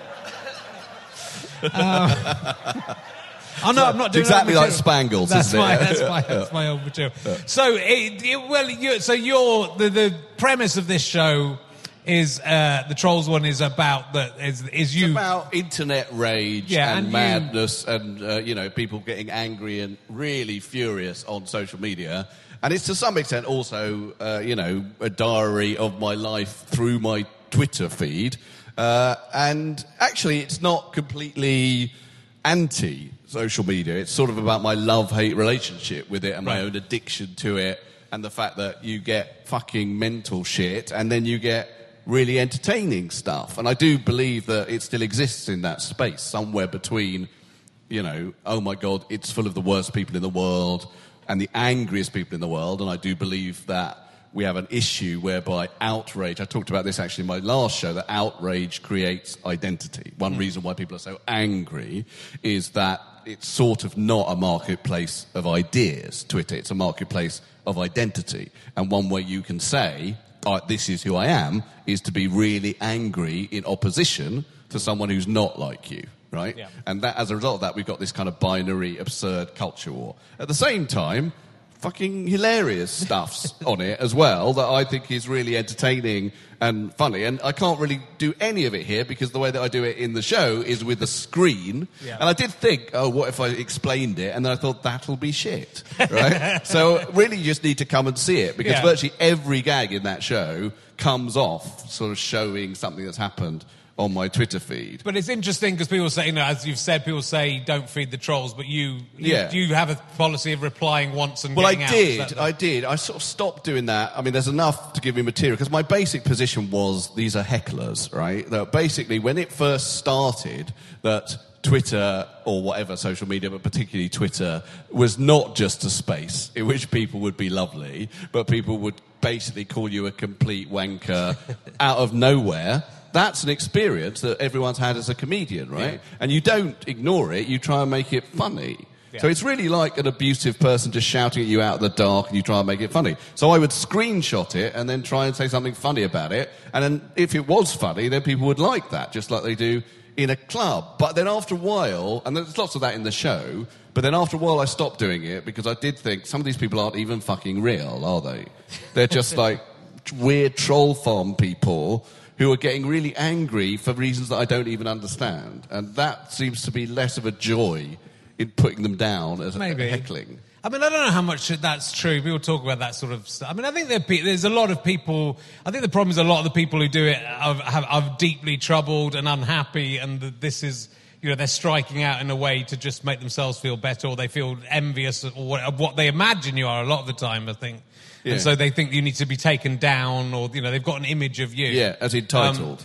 I'm not doing exactly like Spangles. That's my old material. So, the premise of this show is the Trolls one is about is you. It's about internet rage and madness and people getting angry and really furious on social media. And it's to some extent also a diary of my life through my Twitter feed, and actually it's not completely anti-social media. It's sort of about my love-hate relationship with it and my own addiction to it, and the fact that you get fucking mental shit and then you get really entertaining stuff. And I do believe that it still exists in that space, somewhere between, oh my God, it's full of the worst people in the world and the angriest people in the world, and I do believe that we have an issue whereby outrage, I talked about this actually in my last show, that outrage creates identity. One reason why people are so angry is that it's sort of not a marketplace of ideas, Twitter. It's a marketplace of identity. And one way you can say, this is who I am, is to be really angry in opposition to someone who's not like you. Right? Yeah. And that, as a result of that, we've got this kind of binary, absurd culture war. At the same time, fucking hilarious stuff's on it as well that I think is really entertaining and funny. And I can't really do any of it here because the way that I do it in the show is with a screen. Yeah. And I did think, what if I explained it? And then I thought, that'll be shit. Right? So really you just need to come and see it because virtually every gag in that show comes off sort of showing something that's happened on my Twitter feed. But it's interesting because people say, as you've said, people say don't feed the trolls, but you have a policy of replying once and getting out. I did. I sort of stopped doing that. I mean, there's enough to give me material because my basic position was these are hecklers, right? That basically, when it first started, that Twitter or whatever social media, but particularly Twitter, was not just a space in which people would be lovely, but people would basically call you a complete wanker out of nowhere. That's an experience that everyone's had as a comedian, right? Yeah. And you don't ignore it, you try and make it funny. Yeah. So it's really like an abusive person just shouting at you out of the dark and you try and make it funny. So I would screenshot it and then try and say something funny about it. And then if it was funny, then people would like that, just like they do in a club. But then after a while, and there's lots of that in the show, but then after a while I stopped doing it because I did think some of these people aren't even fucking real, are they? They're just like weird troll farm people who are getting really angry for reasons that I don't even understand. And that seems to be less of a joy in putting them down as heckling. I mean, I don't know how much that's true. People talk about that sort of stuff. I mean, I think there's a lot of people... I think the problem is a lot of the people who do it are deeply troubled and unhappy, and this is... they're striking out in a way to just make themselves feel better, or they feel envious of what they imagine you are a lot of the time, I think. Yeah. And so they think you need to be taken down, or, they've got an image of you. Yeah, as entitled.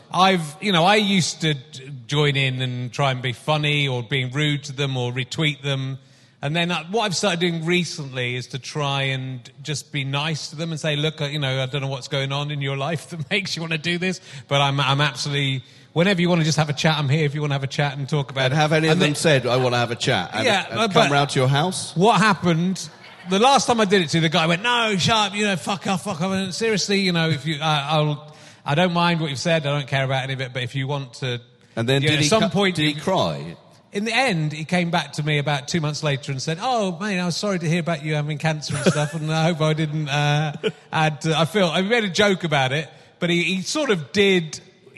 I used to join in and try and be funny, or being rude to them, or retweet them. And then what I've started doing recently is to try and just be nice to them and say, look, I don't know what's going on in your life that makes you want to do this, but I'm absolutely... Whenever you want to just have a chat, I'm here if you want to have a chat and talk about it. And have any of them said, I want to have a chat? And come round to your house? What happened... The last time I did it to you, the guy went, no, shut up, fuck off. I went, seriously, if you, I don't mind what you've said, I don't care about any of it, but if you want to... And then did he cry? In the end, he came back to me about 2 months later and said, oh, man, I was sorry to hear about you having cancer and stuff, and I hope I didn't I made a joke about it, but he sort of did,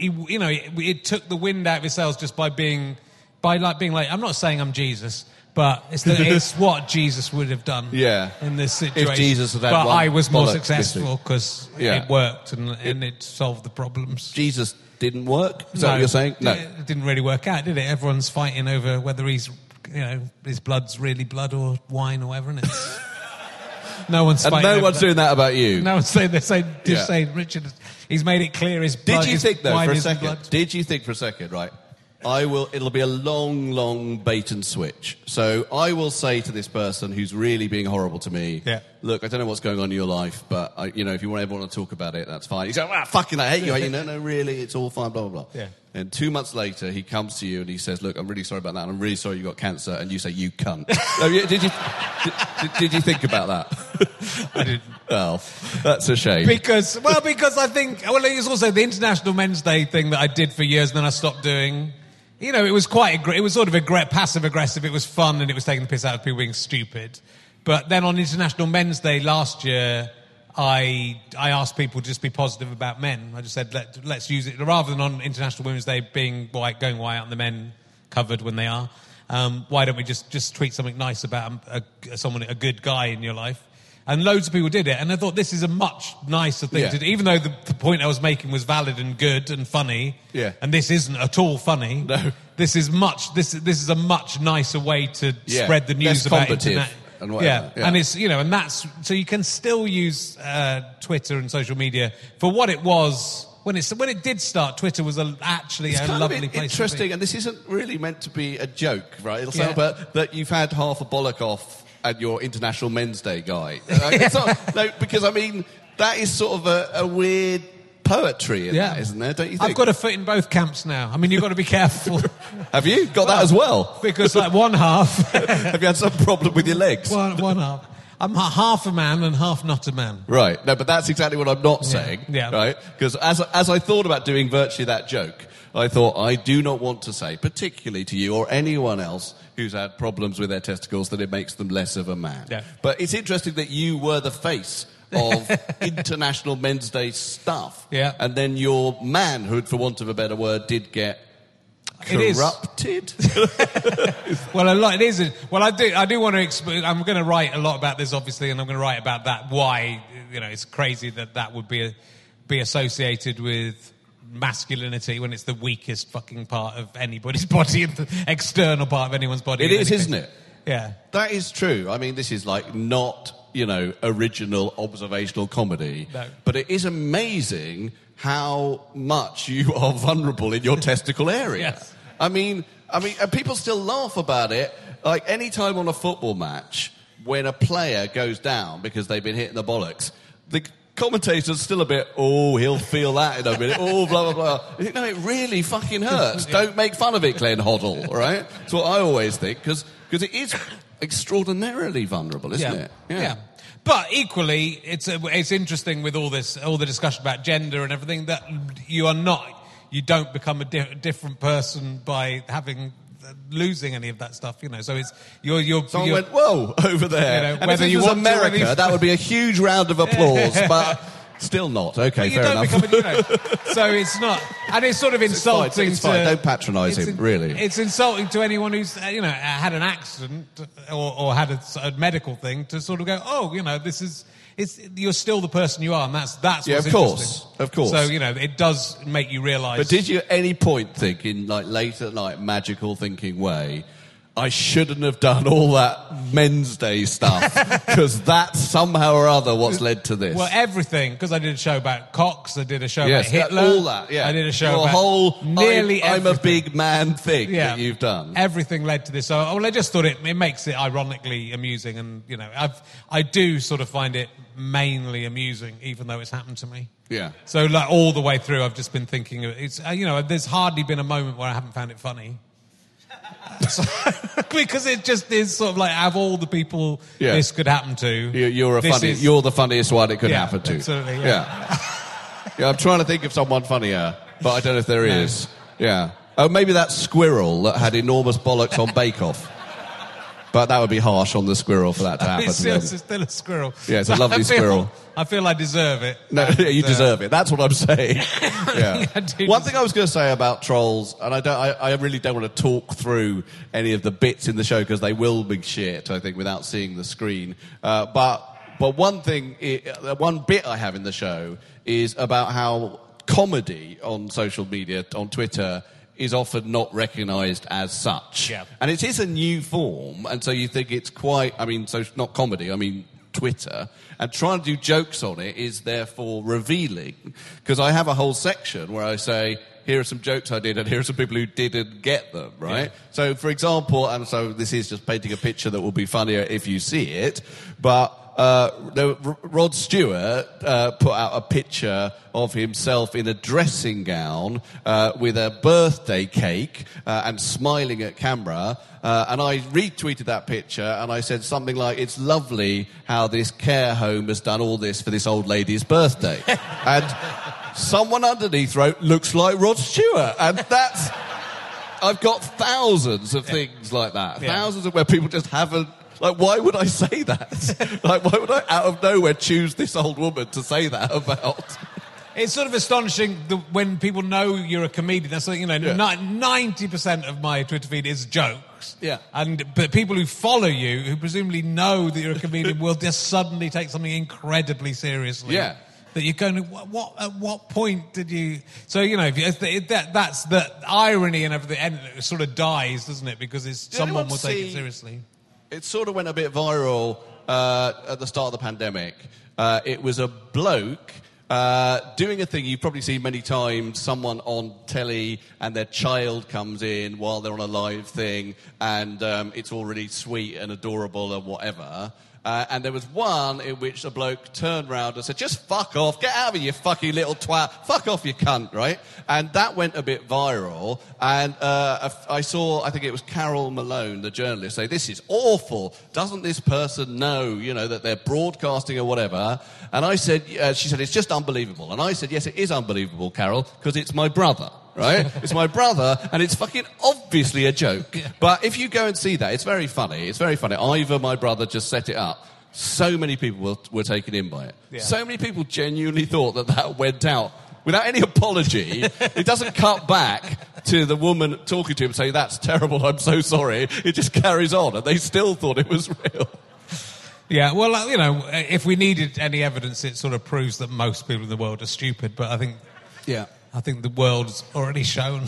it took the wind out of his sails just by being like, I'm not saying I'm Jesus, but it's what Jesus would have done in this situation. If Jesus had but I was more successful because it worked and it solved the problems. Jesus didn't work? Is that what you're saying? No. It didn't really work out, did it? Everyone's fighting over whether he's his blood's really blood or wine or whatever, and it's no one's and no one's doing that about you. No one's saying saying Richard. He's made it clear his blood. Did you think though wine for a isn't second? blood. Did you think for a second? Right. It'll be a long bait and switch. So I will say to this person who's really being horrible to me, look, I don't know what's going on in your life, but, if you ever want to talk about it, that's fine. He's like, fucking, I hate you. No, really, it's all fine, blah, blah, blah. Yeah. And 2 months later, he comes to you and he says, look, I'm really sorry about that, and I'm really sorry you got cancer, and you say, you cunt. Did you think about that? I didn't. Well, that's a shame. Because I think, it was also the International Men's Day thing that I did for years and then I stopped doing. It was it was sort of passive-aggressive. It was fun and it was taking the piss out of people being stupid. But then on International Men's Day last year, I asked people to just be positive about men. I just said, let's use it. Rather than on International Women's Day being going white and the men covered when they are, why don't we just tweet something nice about a good guy in your life? And loads of people did it, and I thought this is a much nicer thing to do. Even though the point I was making was valid and good and funny, and this isn't at all funny. No, this is a much nicer way to spread the news about internet. And whatever. And it's and that's so you can still use Twitter and social media for what it was. When it did start, Twitter was actually a lovely place. Interesting, to be. and this isn't really meant to be a joke, right? It'll sound that you've had half a bollock off at your International Men's Day guy. Because that is sort of a weird poetry in that, isn't there? Don't you think? I've got a foot in both camps now. You've got to be careful. Have you got that as well? Because one half. Have you had some problem with your legs? One half. I'm half a man and half not a man. Right. No, but that's exactly what I'm not saying. Yeah. Right? Because as I thought about doing virtually that joke, I thought, I do not want to say, particularly to you or anyone else who's had problems with their testicles, that it makes them less of a man. Yeah. But it's interesting that you were the face of International Men's Day stuff. Yeah. And then your manhood, for want of a better word, did get corrupted. Well, a lot. It is. Well, I do want to. I'm going to write a lot about this, obviously, and I'm going to write about that. Why it's crazy that would be associated with masculinity when it's the weakest fucking part of anybody's body, and the external part of anyone's body. It is, isn't it? Yeah, that is true. This is not original observational comedy, but it is amazing how much you are vulnerable in your testicle area. Yes. And people still laugh about it. Like any time on a football match when a player goes down because they've been hitting the bollocks, the commentator's still a bit, he'll feel that in a minute, blah, blah, blah. No, it really fucking hurts. Don't make fun of it, Glenn Hoddle, right? That's what I always think, because it is extraordinarily vulnerable, isn't it? Yeah. But equally, it's interesting with all the discussion about gender and everything, that you don't become a different person by losing any of that stuff, So it's Someone went, whoa, over there. And whether if it was America, that would be a huge round of applause, but still not. Okay, fair enough. So it's not, and it's sort of insulting. It's fine. Don't patronise him, really. It's insulting to anyone who's had an accident or had a medical thing to sort of go, this is. You're still the person you are, and that's what's interesting. Of course. So it does make you realise. But did you at any point think, in late at night, magical thinking way, I shouldn't have done all that Men's Day stuff, because that's somehow or other what's led to this? Well, everything, because I did a show about Cox, I did a show about Hitler. All that, yeah. I did a show Your about whole nearly I'm everything. a big man thing that you've done. Everything led to this. So, I just thought it makes it ironically amusing, and, I do sort of find it mainly amusing, even though it's happened to me. Yeah. So, all the way through, I've just been thinking, there's hardly been a moment where I haven't found it funny. Because it just is sort of like, out of all the people this could happen to, you're the funniest one it could happen to. Absolutely, yeah. I'm trying to think of someone funnier, but I don't know if there is. Yeah. Oh, maybe that squirrel that had enormous bollocks on Bake Off. But that would be harsh on the squirrel for that to happen. It's still a squirrel. Yeah, it's a lovely squirrel. I feel I deserve it. No, you deserve it. That's what I'm saying. Yeah. One thing I was going to say about trolls, and I really don't want to talk through any of the bits in the show because they will be shit, I think, without seeing the screen. But one bit I have in the show is about how comedy on social media, on Twitter, is often not recognised as such. Yeah. And it is a new form, and so you think it's quite, so it's not comedy, Twitter, and trying to do jokes on it is therefore revealing, because I have a whole section where I say, here are some jokes I did, and here are some people who didn't get them, right? Yeah. So, for example, and so this is just painting a picture that will be funnier if you see it, but Rod Stewart put out a picture of himself in a dressing gown with a birthday cake and smiling at camera. And I retweeted that picture and I said something like, it's lovely how this care home has done all this for this old lady's birthday. And someone underneath wrote, looks like Rod Stewart. And that's... I've got thousands of things like that. Yeah. Thousands of where people just haven't... Like, why would I say that? Like, why would I, out of nowhere, choose this old woman to say that about? It's sort of astonishing when people know you're a comedian. That's like, 90% of my Twitter feed is jokes. Yeah. But people who follow you, who presumably know that you're a comedian, will just suddenly take something incredibly seriously. Yeah. That you're going, at what point did you... So, that's the irony and everything, and it sort of dies, doesn't it? Because someone will take it seriously. It sort of went a bit viral at the start of the pandemic. It was a bloke doing a thing you've probably seen many times, someone on telly and their child comes in while they're on a live thing and it's all really sweet and adorable and whatever. And there was one in which a bloke turned round and said, just fuck off, get out of here, you fucking little twat, fuck off, you cunt, right? And that went a bit viral. And I saw, I think it was Carol Malone, the journalist, say, this is awful. Doesn't this person know, that they're broadcasting or whatever? And I said, she said, it's just unbelievable. And I said, yes, it is unbelievable, Carol, because it's my brother. Right? It's my brother, and it's fucking obviously a joke. Yeah. But if you go and see that, it's very funny. It's very funny. Ivor, my brother, just set it up. So many people were taken in by it. Yeah. So many people genuinely thought that went out without any apology. It doesn't cut back to the woman talking to him saying, that's terrible, I'm so sorry. It just carries on, and they still thought it was real. Yeah, well, if we needed any evidence, it sort of proves that most people in the world are stupid, but I think... Yeah. I think the world's already shown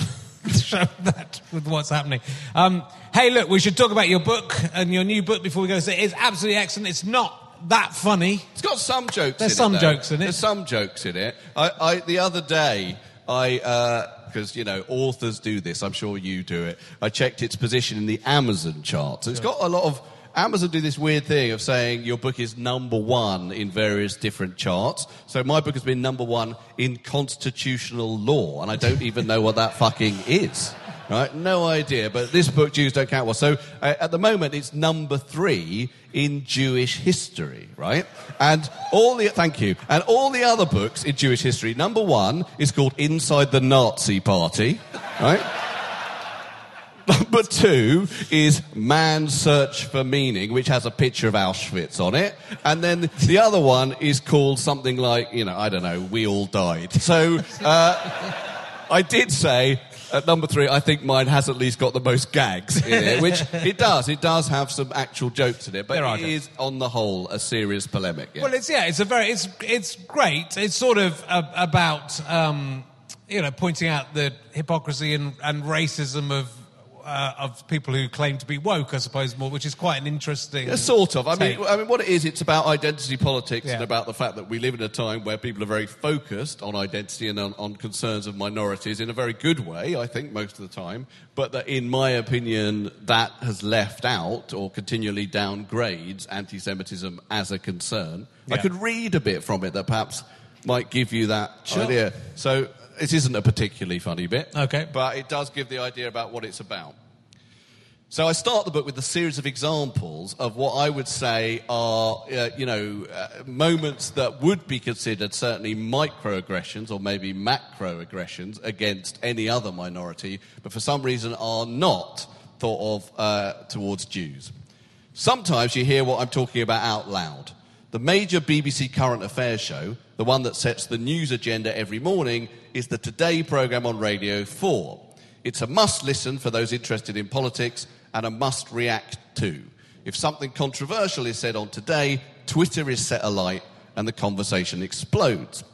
that with what's happening. Hey, look, we should talk about your book and your new book before we go. It's absolutely excellent. It's not that funny. It's got some jokes in it. There's some jokes in it. There's some jokes in it. I the other day, because, authors do this, I'm sure you do it, I checked its position in the Amazon charts. It's got a lot of... Amazon do this weird thing of saying your book is number one in various different charts. So my book has been number one in constitutional law, and I don't even know what that fucking is. Right? No idea. But this book, Jews Don't Count, was. So at the moment, it's number 3 in Jewish history, right? And thank you. And all the other books in Jewish history, number 1 is called Inside the Nazi Party, right? Number 2 is Man's Search for Meaning, which has a picture of Auschwitz on it. And then the other one is called something like, I don't know, We All Died. So I did say, at number 3, I think mine has at least got the most gags in it, which it does. It does have some actual jokes in it, but it is, on the whole, a serious polemic. Yeah. Well, it's great. It's sort of about, pointing out the hypocrisy and racism of people who claim to be woke, I suppose, more, which is quite an interesting... sort of. I mean, what it is, it's about identity politics and about the fact that we live in a time where people are very focused on identity and on concerns of minorities in a very good way, I think, most of the time, but that, in my opinion, that has left out or continually downgrades anti-Semitism as a concern. Yeah. I could read a bit from it that perhaps might give you that idea. So... It isn't a particularly funny bit, okay, but it does give the idea about what it's about. So I start the book with a series of examples of what I would say are, moments that would be considered certainly microaggressions or maybe macroaggressions against any other minority, but for some reason are not thought of towards Jews. Sometimes you hear what I'm talking about out loud. The major BBC current affairs show, the one that sets the news agenda every morning, is the Today programme on Radio 4. It's a must-listen for those interested in politics and a must-react to. If something controversial is said on Today, Twitter is set alight and the conversation explodes.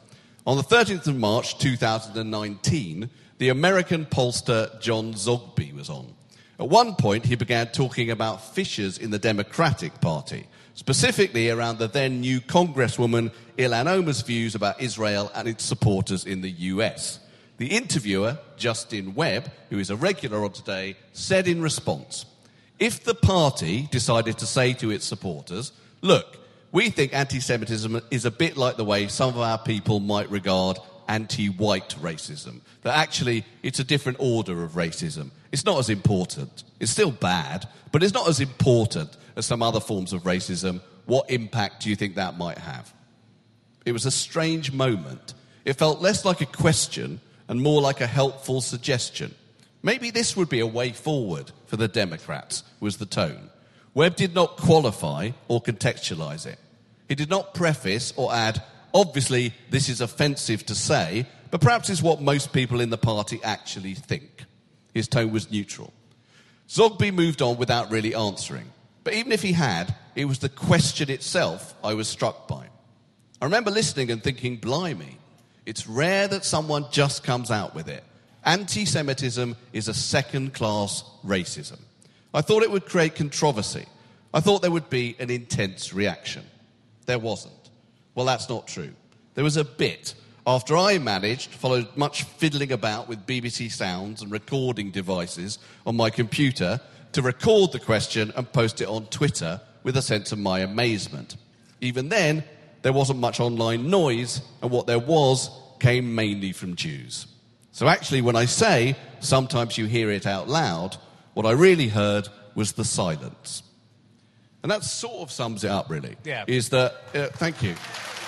On the 13th of March 2019, the American pollster John Zogby was on. At one point, he began talking about fissures in the Democratic Party, specifically around the then new Congresswoman Ilhan Omar's views about Israel and its supporters in the US. The interviewer, Justin Webb, who is a regular on Today, said in response, if the party decided to say to its supporters, look, we think anti-Semitism is a bit like the way some of our people might regard anti-white racism, that actually it's a different order of racism. It's not as important. It's still bad, but it's not as important as some other forms of racism. What impact do you think that might have? It was a strange moment. It felt less like a question and more like a helpful suggestion. Maybe this would be a way forward for the Democrats, was the tone. Webb did not qualify or contextualise it. He did not preface or add, obviously this is offensive to say, but perhaps it's what most people in the party actually think. His tone was neutral. Zogby moved on without really answering. But even if he had, it was the question itself I was struck by. I remember listening and thinking, blimey, it's rare that someone just comes out with it. Anti-Semitism is a second-class racism. I thought it would create controversy. I thought there would be an intense reaction. There wasn't. Well, that's not true. There was a bit. After I followed much fiddling about with BBC Sounds and recording devices on my computer to record the question and post it on Twitter with a sense of my amazement. Even then, there wasn't much online noise, and what there was came mainly from Jews. So actually, when I say sometimes you hear it out loud, what I really heard was the silence. And that sort of sums it up, really. Yeah. Is that... thank you.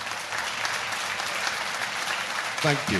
Thank you.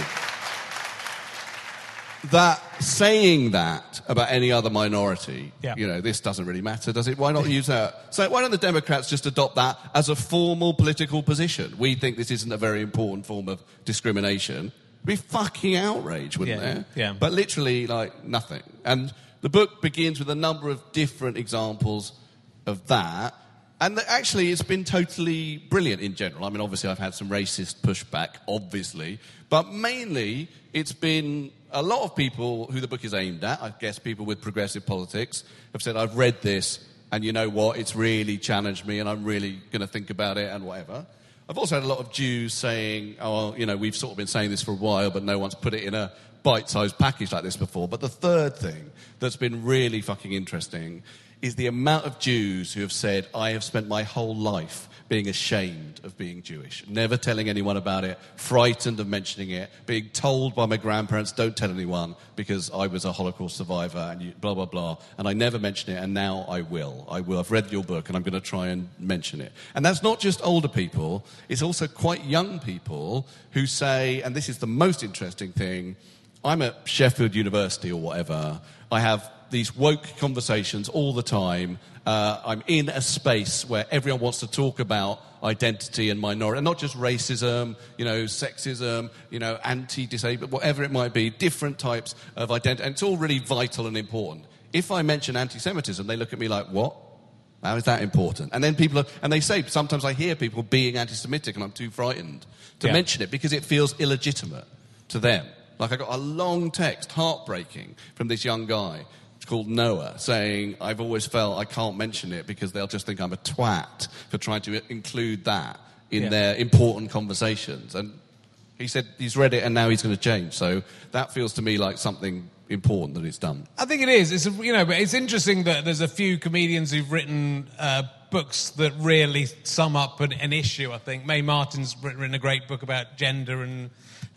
That saying that about any other minority, this doesn't really matter, does it? Why not use that? So why don't the Democrats just adopt that as a formal political position? We think this isn't a very important form of discrimination. It'd be fucking outrage, wouldn't there? Yeah. But literally, nothing. And the book begins with a number of different examples of that. And actually, it's been totally brilliant in general. I mean, obviously, I've had some racist pushback, obviously. But mainly, it's been a lot of people who the book is aimed at, I guess people with progressive politics, have said, I've read this, and you know what, it's really challenged me, and I'm really going to think about it, and whatever. I've also had a lot of Jews saying, we've sort of been saying this for a while, but no one's put it in a bite-sized package like this before. But the third thing that's been really fucking interesting is the amount of Jews who have said, I have spent my whole life being ashamed of being Jewish, never telling anyone about it, frightened of mentioning it, being told by my grandparents, don't tell anyone because I was a Holocaust survivor and blah, blah, blah, and I never mentioned it, and now I will. I've read your book and I'm going to try and mention it. And that's not just older people, it's also quite young people who say, and this is the most interesting thing, I'm at Sheffield University or whatever, I have these woke conversations all the time. I'm in a space where everyone wants to talk about identity and minority, and not just racism, sexism, anti-disabled, whatever it might be, different types of identity, and it's all really vital and important. If I mention anti-Semitism, they look at me like, what? How is that important? And then they say, sometimes I hear people being anti-Semitic and I'm too frightened to mention it because it feels illegitimate to them. Like I got a long text, heartbreaking, from this young guy called Noah, saying, I've always felt I can't mention it because they'll just think I'm a twat for trying to include that in their important conversations. And he said he's read it and now he's going to change. So that feels to me like something important that it's done. I think it is. But it's interesting that there's a few comedians who've written books that really sum up an issue, I think. Mae Martin's written a great book about gender and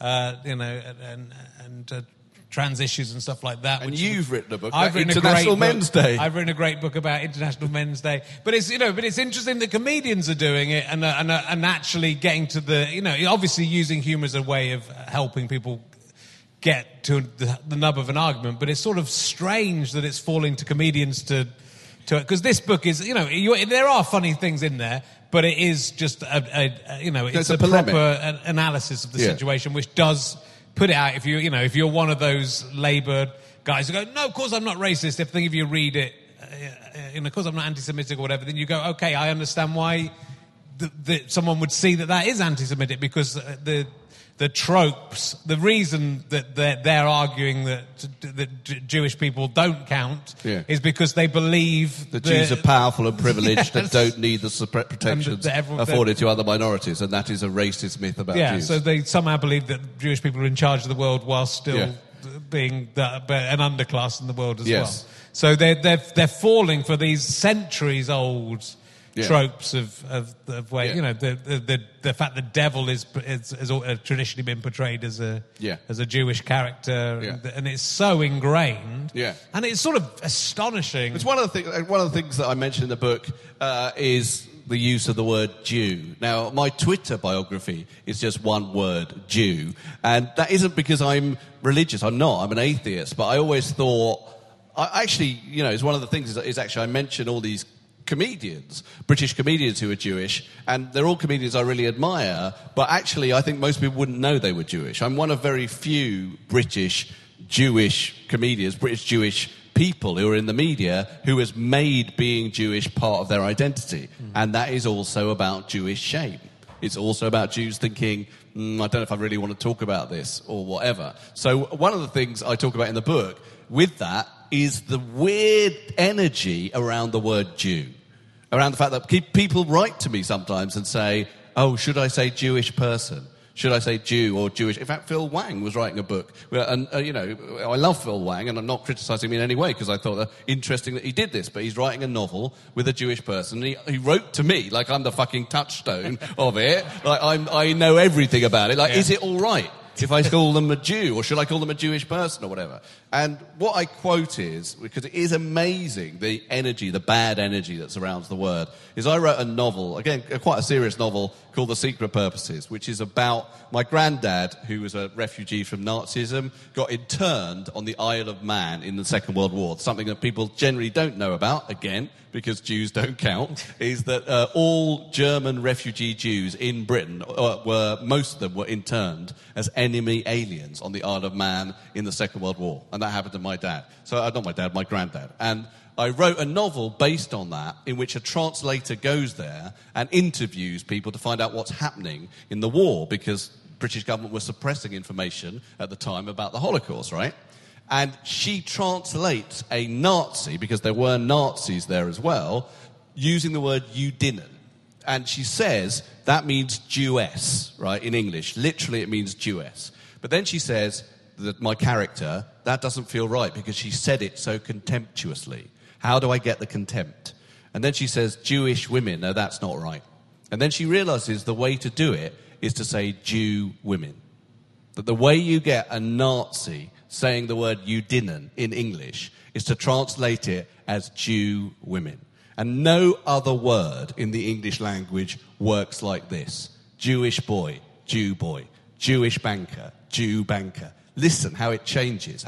trans issues and stuff like that. And you've written a book about International Men's Day. I've written a great book about International Men's Day. But it's interesting that comedians are doing it and actually getting to obviously using humour as a way of helping people get to the nub of an argument. But it's sort of strange that it's falling to comedians to because this book is, there are funny things in there, but it is just it's a proper analysis of the situation, which does put it out. If you're one of those Labour guys who go, no, of course I'm not racist. If you read it, of course I'm not anti-Semitic or whatever, then you go, okay, I understand why someone would see that is anti-Semitic, because the tropes, the reason that they're arguing that Jewish people don't count is because they believe the Jews are powerful and privileged and don't need the protections afforded to other minorities, and that is a racist myth about Jews. Yeah, so they somehow believe that Jewish people are in charge of the world while still being an underclass in the world as well. So they're falling for these centuries-old tropes of where the fact the devil has traditionally been portrayed as a Jewish character, and it's so ingrained, and it's sort of astonishing. It's one of the things that I mentioned in the book is the use of the word Jew. Now, my Twitter biography is just one word, Jew, and that isn't because I'm religious. I'm not. I'm an atheist, but I always thought. It's one of the things is actually I mention all these comedians, British comedians who are Jewish, and they're all comedians I really admire, but actually I think most people wouldn't know they were Jewish. I'm one of very few British Jewish comedians, British Jewish people who are in the media who has made being Jewish part of their identity. And that is also about Jewish shame. It's also about Jews thinking, I don't know if I really want to talk about this or whatever. So one of the things I talk about in the book with that is the weird energy around the word Jew. Around the fact that people write to me sometimes and say, oh, should I say Jewish person? Should I say Jew or Jewish? In fact, Phil Wang was writing a book. And, I love Phil Wang, and I'm not criticising him in any way because I thought that interesting that he did this. But he's writing a novel with a Jewish person. And he wrote to me like I'm the fucking touchstone of it. Like I know everything about it. Like, is it all right if I call them a Jew, or should I call them a Jewish person or whatever? And what I quote is, because it is amazing, the energy, the bad energy that surrounds the word, is I wrote a novel, again, quite a serious novel, called The Secret Purposes, which is about my granddad, who was a refugee from Nazism, got interned on the Isle of Man in the Second World War. Something that people generally don't know about, again, because Jews don't count, is that all German refugee Jews in Britain, most of them were interned as enemy aliens on the Isle of Man in the Second World War. And that happened to my dad. So, not my dad, my granddad. And I wrote a novel based on that, in which a translator goes there and interviews people to find out what's happening in the war, because British government was suppressing information at the time about the Holocaust, right? And she translates a Nazi, because there were Nazis there as well, using the word Jüdinnen. And she says that means Jewess, right, in English. Literally it means Jewess. But then she says that my character, that doesn't feel right because she said it so contemptuously. How do I get the contempt? And then she says Jewish women. No, that's not right. And then she realizes the way to do it is to say Jew women. That the way you get a Nazi saying the word Jüdinnen in English is to translate it as Jew women. And no other word in the English language works like this. Jewish boy, Jew boy. Jewish banker, Jew banker. Listen how it changes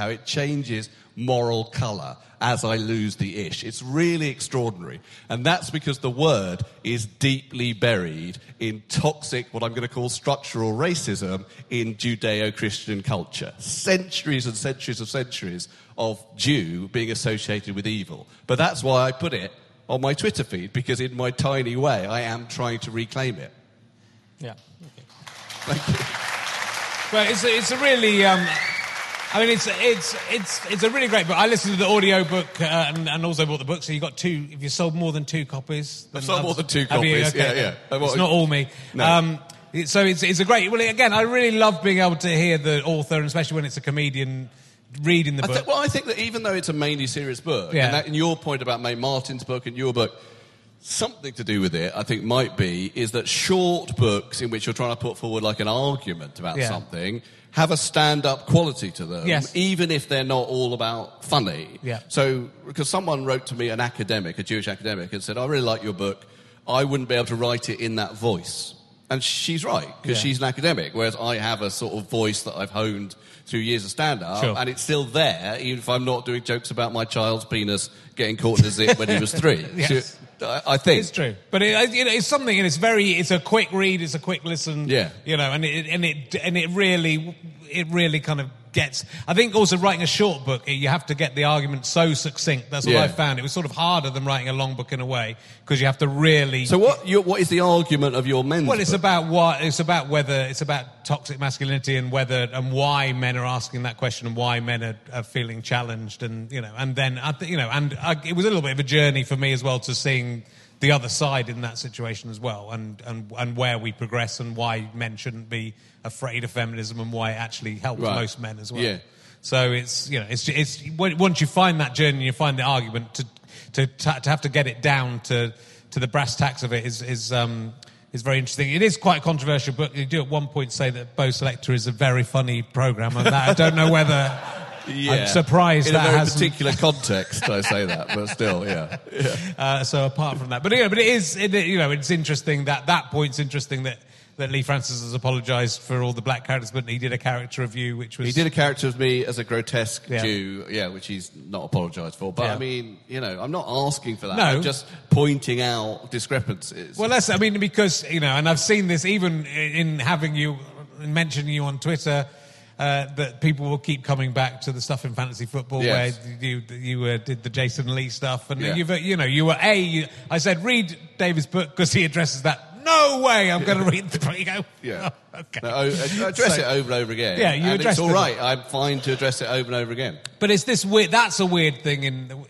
moral colour as I lose the ish. It's really extraordinary. And that's because the word is deeply buried in toxic, what I'm going to call structural racism in Judeo-Christian culture. Centuries and centuries of centuries of Jew being associated with evil. But that's why I put it on my Twitter feed, because in my tiny way I am trying to reclaim it. Yeah. Okay. Thank you. Well, it's a really, it's a really great book. I listened to the audio book and also bought the book. So you got two. If you sold more than 2 copies, I've sold more than 2 copies. Okay. Yeah. It's not all me. No. So it's a great. Well, again, I really love being able to hear the author, and especially when it's a comedian reading the book. I think that even though it's a mainly serious book, and your point about Mae Martin's book and your book, something to do with it, I think, might be, is that short books in which you're trying to put forward like an argument about something have a stand-up quality to them, even if they're not all about funny. Yeah. So, because someone wrote to me, an academic, a Jewish academic, and said, I really like your book, I wouldn't be able to write it in that voice. And she's right, because she's an academic, whereas I have a sort of voice that I've honed through years of stand-up, and it's still there, even if I'm not doing jokes about my child's penis getting caught in a zip when he was 3. Yes. So, I think it's true, but it's something, and it's a quick read, it's a quick listen, and it really kind of gets... I think also writing a short book, you have to get the argument so succinct. That's what I found. It was sort of harder than writing a long book in a way, because you have to really... So what is the argument of your men's book? Well, it's about toxic masculinity and why men are asking that question and why men are feeling challenged, and then it was a little bit of a journey for me as well to seeing the other side in that situation as well, and where we progress and why men shouldn't be afraid of feminism and why it actually helps most men as well. Yeah. So it's once you find that journey, you find the argument to have to get it down to the brass tacks of it is very interesting. It is quite a controversial book. You do at one point say that Bo Selector is a very funny programme, and that I don't know whether I'm surprised in that a very hasn't... particular context. I say that, but still, yeah. So apart from that, but it's interesting that point's interesting that Lee Francis has apologised for all the black characters, but he did a character review, which was... He did a character of me as a grotesque Jew, which he's not apologised for. But, I mean, I'm not asking for that. No. I'm just pointing out discrepancies. Well, because, and I've seen this even in mentioning you on Twitter, that people will keep coming back to the stuff in fantasy football where you did the Jason Lee stuff. And I said, read David's book because he addresses that. No way I'm going to read the book. You go, okay. No, I address it over and over again. Yeah, you address it. It's all right. I'm fine to address it over and over again. But it's this weird. That's a weird thing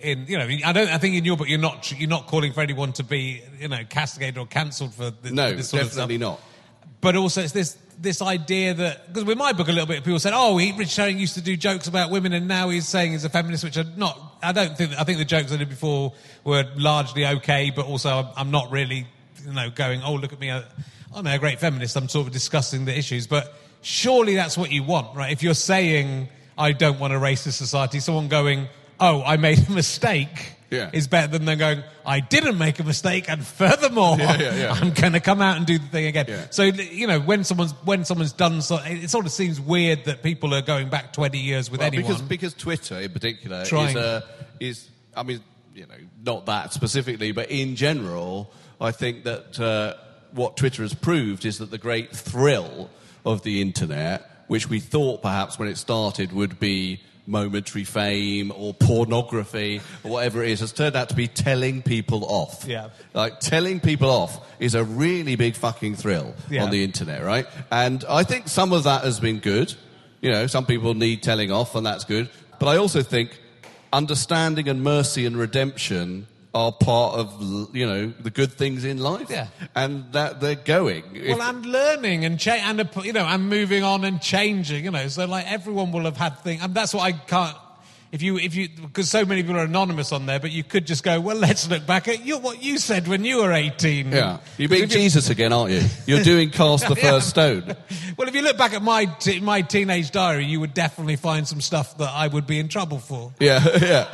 I think in your book you're not calling for anyone to be castigated or cancelled for this sort of stuff. No, definitely not. But also it's this idea that, because with my book a little bit, people said, Rich Herring used to do jokes about women and now he's saying he's a feminist, which I think the jokes I did before were largely okay, but also I'm not really going, look at me, I'm a great feminist, I'm sort of discussing the issues. But surely that's what you want, right? If you're saying, I don't want a racist society, someone going, I made a mistake, is better than them going, I didn't make a mistake, and furthermore, I'm going to come out and do the thing again. Yeah. So, when someone's done so, it sort of seems weird that people are going back 20 years with anyone. Because Twitter, in particular, is not that specifically, but in general... I think that what Twitter has proved is that the great thrill of the internet, which we thought perhaps when it started would be momentary fame or pornography or whatever it is, has turned out to be telling people off. Yeah. Like, telling people off is a really big fucking thrill on the internet, right? And I think some of that has been good. Some people need telling off, and that's good. But I also think understanding and mercy and redemption are part of, the good things in life. Yeah. And that they're going. And learning and and moving on and changing, So, everyone will have had things. And that's what I can't... If you, because so many people are anonymous on there, but you could just go, well, let's look back at what you said when you were 18. Yeah. You're being Jesus again, aren't you? You're doing Cast the First Stone. Well, if you look back at my teenage diary, you would definitely find some stuff that I would be in trouble for. Yeah.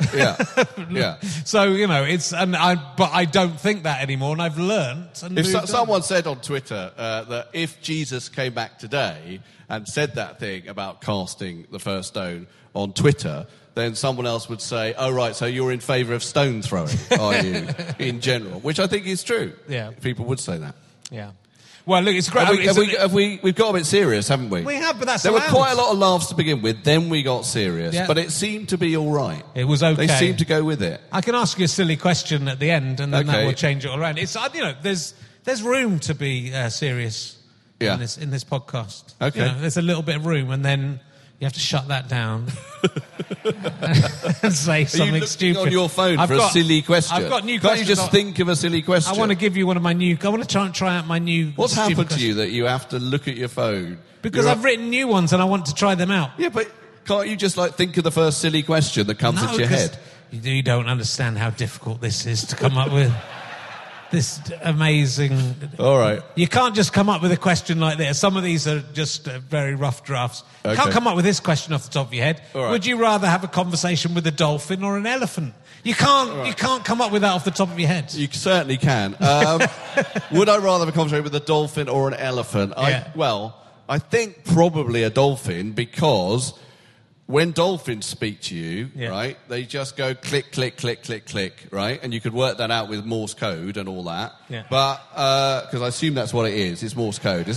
So, but I don't think that anymore, and I've learnt. And if someone said on Twitter that if Jesus came back today and said that thing about casting the first stone on Twitter, then someone else would say, oh, right, so you're in favour of stone throwing, are you, in general? Which I think is true. Yeah. People would say that. Yeah. Well, look, it's great. We've got a bit serious, haven't we? We have, but that's There were quite a lot of laughs to begin with, then we got serious. Yeah. But it seemed to be all right. It was okay. They seemed to go with it. I can ask you a silly question at the end, and then that will change it all around. It's, there's room to be serious in this podcast. Okay. There's a little bit of room, and then... You have to shut that down and say something stupid. On your phone a silly question. I've got new questions. Can't you just think of a silly question? I want to give you one of my new... I want to try out my new... What's happened to you that you have to look at your phone? Because I've written new ones and I want to try them out. Yeah, but can't you just think of the first silly question that comes into your head? You don't understand how difficult this is to come up with. This amazing... All right. You can't just come up with a question like this. Some of these are just very rough drafts. You can't come up with this question off the top of your head. All right. Would you rather have a conversation with a dolphin or an elephant? You can't. You can't come up with that off the top of your head. You certainly can. Would I rather have a conversation with a dolphin or an elephant? Yeah. I think probably a dolphin, because... when dolphins speak to you, right, they just go click, click, click, click, click, right? And you could work that out with Morse code and all that. Yeah. But, because I assume that's what it is. It's Morse code, isn't it?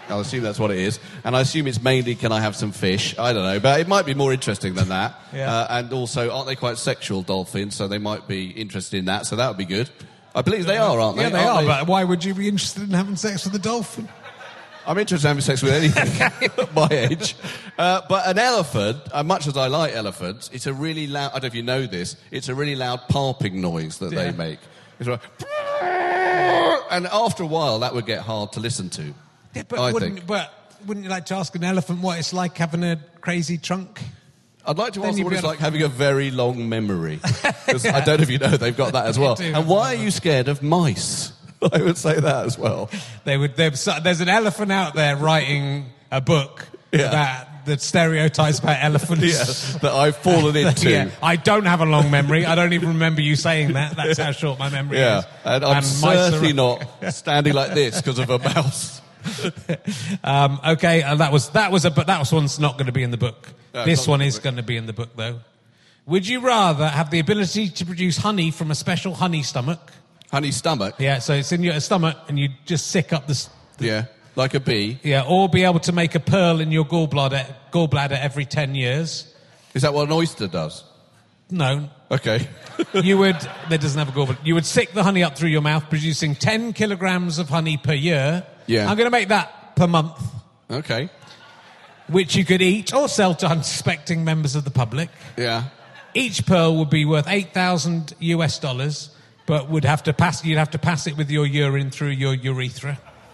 I'll assume that's what it is. And I assume it's mainly, can I have some fish? I don't know. But it might be more interesting than that. Yeah. And also, aren't they quite sexual dolphins? So they might be interested in that. So that would be good. I believe they are, aren't they? Yeah, they are. But why would you be interested in having sex with a dolphin? I'm interested in having sex with anything at my age. But an elephant, much as I like elephants, it's a really loud... I don't know if you know this. It's a really loud palping noise that they make. It's like... And after a while, that would get hard to listen to. Yeah, but wouldn't you like to ask an elephant what it's like having a crazy trunk? I'd like to ask what it's like having a very long memory. Because I don't know if you know, they've got that as well. And why are you scared of mice? I would say that as well. There's an elephant out there writing a book that stereotypes about elephants. That I've fallen into. I don't have a long memory. I don't even remember you saying that. That's how short my memory is. And I'm certainly not standing like this because of a mouse. Okay, that one's not going to be in the book. No, this one is going to be in the book, though. Would you rather have the ability to produce honey from a special honey stomach? Honey stomach? Yeah, so it's in your stomach and you just sick up the... Yeah, like a bee. Yeah, or be able to make a pearl in your gallbladder every 10 years. Is that what an oyster does? No. Okay. That doesn't have a gallbladder. You would sick the honey up through your mouth, producing 10 kilograms of honey per year. Yeah. I'm going to make that per month. Okay. Which you could eat or sell to unsuspecting members of the public. Yeah. Each pearl would be worth $8,000, but you'd have to pass it with your urine through your urethra.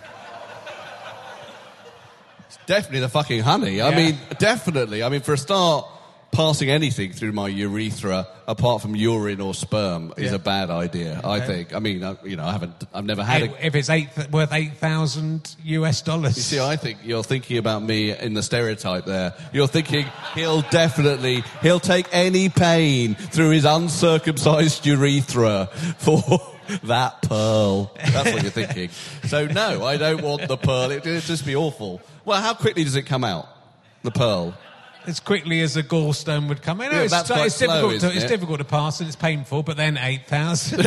It's definitely the fucking honey. I mean, definitely. I mean, for a start, passing anything through my urethra apart from urine or sperm is a bad idea, I think. I mean, I've never had If it's worth $8,000. You see, I think you're thinking about me in the stereotype there. You're thinking he'll take any pain through his uncircumcised urethra for that pearl. That's what you're thinking. So no, I don't want the pearl. It'd just be awful. Well, how quickly does it come out, the pearl? As quickly as a gallstone would come in. Yeah, it's difficult to pass and it's painful, but then 8,000.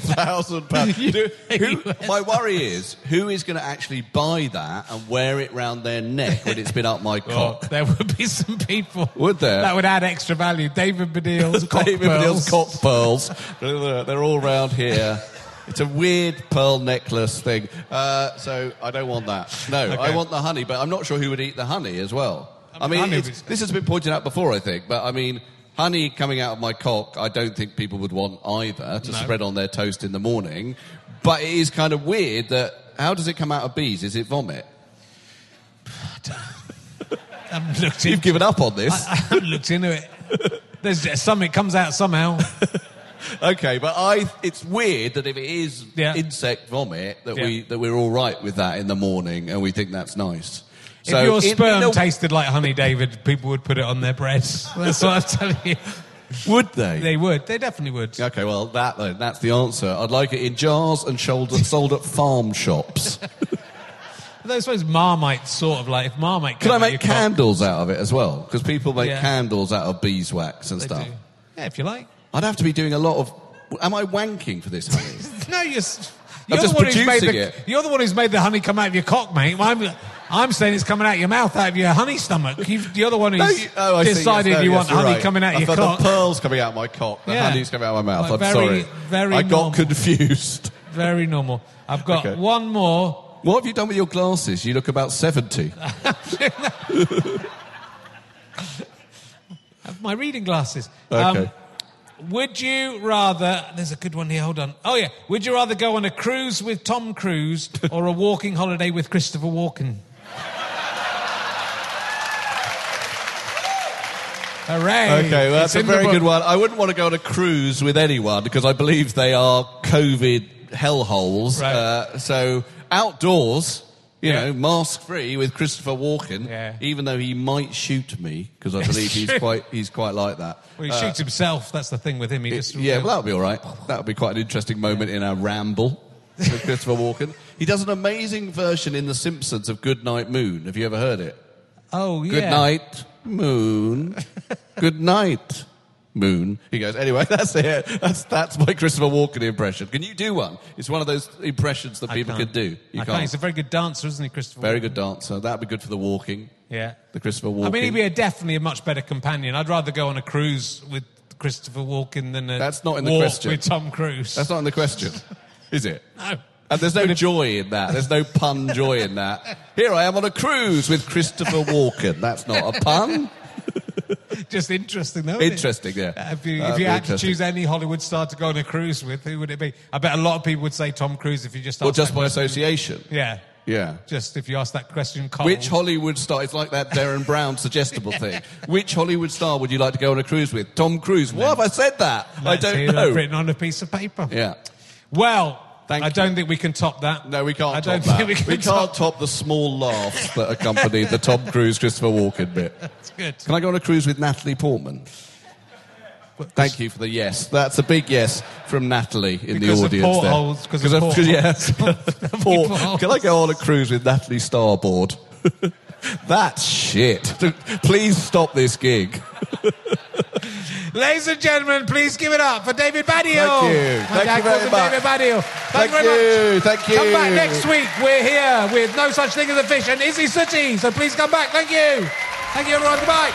£8,000. My worry is, who is going to actually buy that and wear it round their neck when it's been up my cock? There would be some people. Would there? That would add extra value. David Baddiel's cock pearls. David Baddiel's cock pearls. They're all round here. It's a weird pearl necklace thing. So I don't want that. No, okay. I want the honey, but I'm not sure who would eat the honey as well. I mean, this has been pointed out before, I think, but I mean, honey coming out of my cock, I don't think people would want either to spread on their toast in the morning. But it is kind of weird that, how does it come out of bees? Is it vomit? You've given up on this. I haven't looked into it. It comes out somehow. Okay, but it's weird that if it is insect vomit, that we're all right with that in the morning and we think that's nice. So if your sperm tasted like honey, David, people would put it on their breads. That's what I'm telling you. Would they? They would. They definitely would. Okay, well, that's the answer. I'd like it in jars and sold at farm shops. I suppose Marmite sort of like... If Marmite... Can I make candles out of it as well? Because people make candles out of beeswax and stuff. Do. Yeah, if you like. I'd have to be doing a lot of... Am I wanking for this honey? No, you're just producing it. You're the one who's made the honey come out of your cock, mate. I'm saying it's coming out of your mouth, out of your honey stomach. You're the one who's decided you want honey coming out of your cock. The pearl's coming out of my cock. The honey's coming out of my mouth. I'm sorry. I got confused. Very normal. I've got one more. What have you done with your glasses? You look about 70. My reading glasses. Okay. Would you rather... There's a good one here, hold on. Oh, yeah. Would you rather go on a cruise with Tom Cruise or a walking holiday with Christopher Walken? Hooray. Okay, well, that's a very good one. I wouldn't want to go on a cruise with anyone because I believe they are COVID hellholes. Right. So outdoors... You know, mask-free with Christopher Walken, even though he might shoot me, because I believe he's quite like that. Well, he shoots himself, that's the thing with him. Well, that'll be all right. That'll be quite an interesting moment in our ramble with Christopher Walken. He does an amazing version in The Simpsons of Good Night Moon. Have you ever heard it? Oh, yeah. Good night, moon. Good night, Moon. He goes, anyway, that's it. That's my Christopher Walken impression. Can you do one? It's one of those impressions that people can do. You can't. He's a very good dancer, isn't he, Christopher Very Walken? good dancer. That'd be good for the walking. Yeah. The Christopher Walken. I mean, he'd be definitely a much better companion. I'd rather go on a cruise with Christopher Walken than That's not in the walk question. with Tom Cruise. That's not in the question, is it? No. And there's no joy in that. There's no pun joy in that. Here I am on a cruise with Christopher Walken. That's not a pun. Just interesting, though. Isn't Interesting, it? yeah. If you had to choose any Hollywood star to go on a cruise with, who would it be? I bet a lot of people would say Tom Cruise if you just asked Or just that by question. association. Yeah. Yeah. Just if you ask that question cold. Which Hollywood star, it's like that Darren Brown suggestible thing. Which Hollywood star would you like to go on a cruise with? Tom Cruise. Why have I said that? I don't know. Written on a piece of paper. Yeah. Well, Thank I you. don't think we can top that. No, we can't I top don't that. think we can't top the small laughs that accompany the Tom Cruise, Christopher Walken bit. That's good. Can I go on a cruise with Natalie Portman? Thank you for the yes. That's a big yes from Natalie in Because the of audience portholes, there. because of portholes. Yes. Can I go on a cruise with Natalie Starboard? That's shit. Please stop this gig. Ladies and gentlemen, please give it up for David Baddiel. Thank you. Thank you very much. David Baddiel. Thank you very you. much. Thank you. Come back next week. We're here with No Such Thing as a Fish and Izzy Sooty. So please come back. Thank you. Thank you, everyone. Goodbye.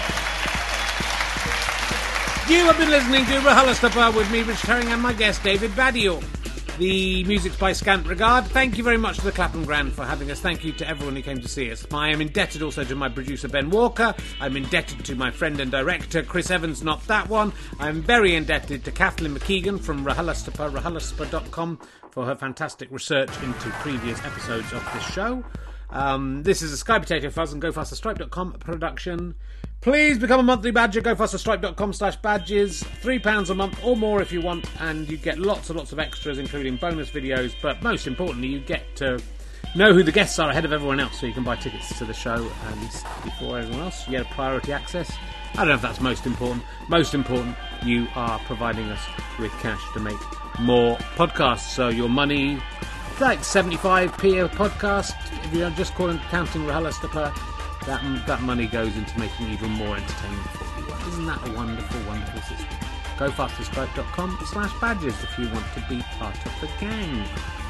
You have been listening to RHLSTP with me, Rich Herring, and my guest, David Baddiel. The music's by Scant Regard. Thank you very much to the Clapham Grand for having us. Thank you to everyone who came to see us. I am indebted also to my producer, Ben Walker. I'm indebted to my friend and director, Chris Evans, not that one. I'm very indebted to Kathleen McKeegan from RHLSTP, RHLSTP.com, for her fantastic research into previous episodes of this show. This is a Sky Potato Fuzz and GoFasterStripe.com production. Please become a monthly badger. GoFasterStripe.com/badges. £3 a month or more if you want, and you get lots and lots of extras, including bonus videos. But most importantly, you get to know who the guests are ahead of everyone else, so you can buy tickets to the show before everyone else. You get a priority access. I don't know if that's most important. Most important, you are providing us with cash to make more podcasts. So your money, like 75p a podcast, if you're just counting RHLSTP, that money goes into making even more entertainment for you. Isn't that a wonderful, wonderful system? GoFasterStripe.com/badges if you want to be part of the gang.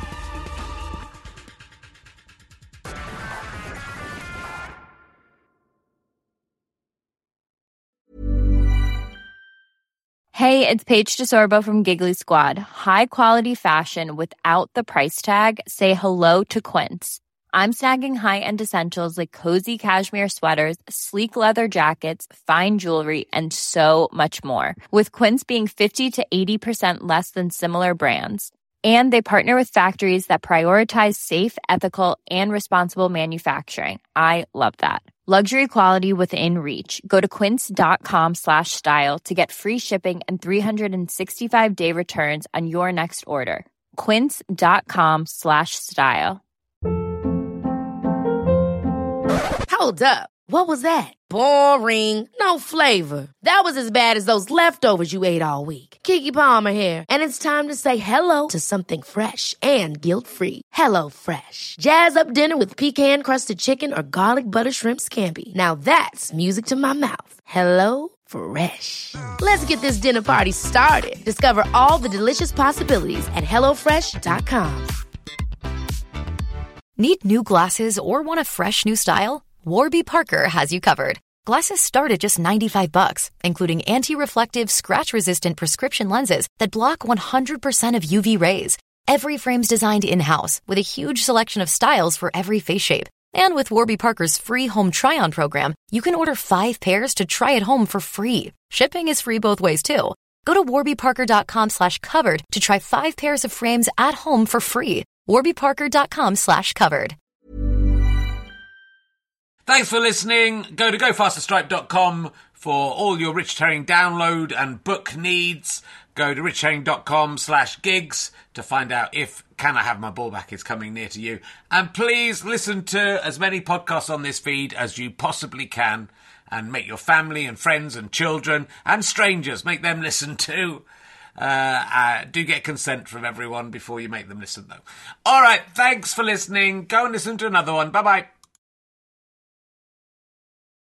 Hey, it's Paige DeSorbo from Giggly Squad. High quality fashion without the price tag. Say hello to Quince. I'm snagging high-end essentials like cozy cashmere sweaters, sleek leather jackets, fine jewelry, and so much more. With Quince being 50 to 80% less than similar brands. And they partner with factories that prioritize safe, ethical, and responsible manufacturing. I love that. Luxury quality within reach. Go to quince.com/style to get free shipping and 365-day returns on your next order. Quince.com/style. Hold up. What was that? Boring. No flavor. That was as bad as those leftovers you ate all week. Keke Palmer here. And it's time to say hello to something fresh and guilt-free. Hello Fresh. Jazz up dinner with pecan-crusted chicken or garlic butter shrimp scampi. Now that's music to my mouth. Hello Fresh. Let's get this dinner party started. Discover all the delicious possibilities at HelloFresh.com. Need new glasses or want a fresh new style? Warby Parker has you covered. Glasses start at just $95, including anti-reflective, scratch-resistant prescription lenses that block 100% of UV rays. Every frame's designed in-house with a huge selection of styles for every face shape. And with Warby Parker's free home try-on program, you can order 5 pairs to try at home for free. Shipping is free both ways, too. Go to warbyparker.com/covered to try 5 pairs of frames at home for free. warbyparker.com/covered. Thanks for listening. Go to GoFasterStripe.com for all your Rich Herring download and book needs. Go to richherring.com/gigs to find out if Can I Have My Ball Back is coming near to you. And please listen to as many podcasts on this feed as you possibly can, and make your family and friends and children and strangers, make them listen too. Do get consent from everyone before you make them listen, though. All right, thanks for listening. Go and listen to another one. Bye-bye.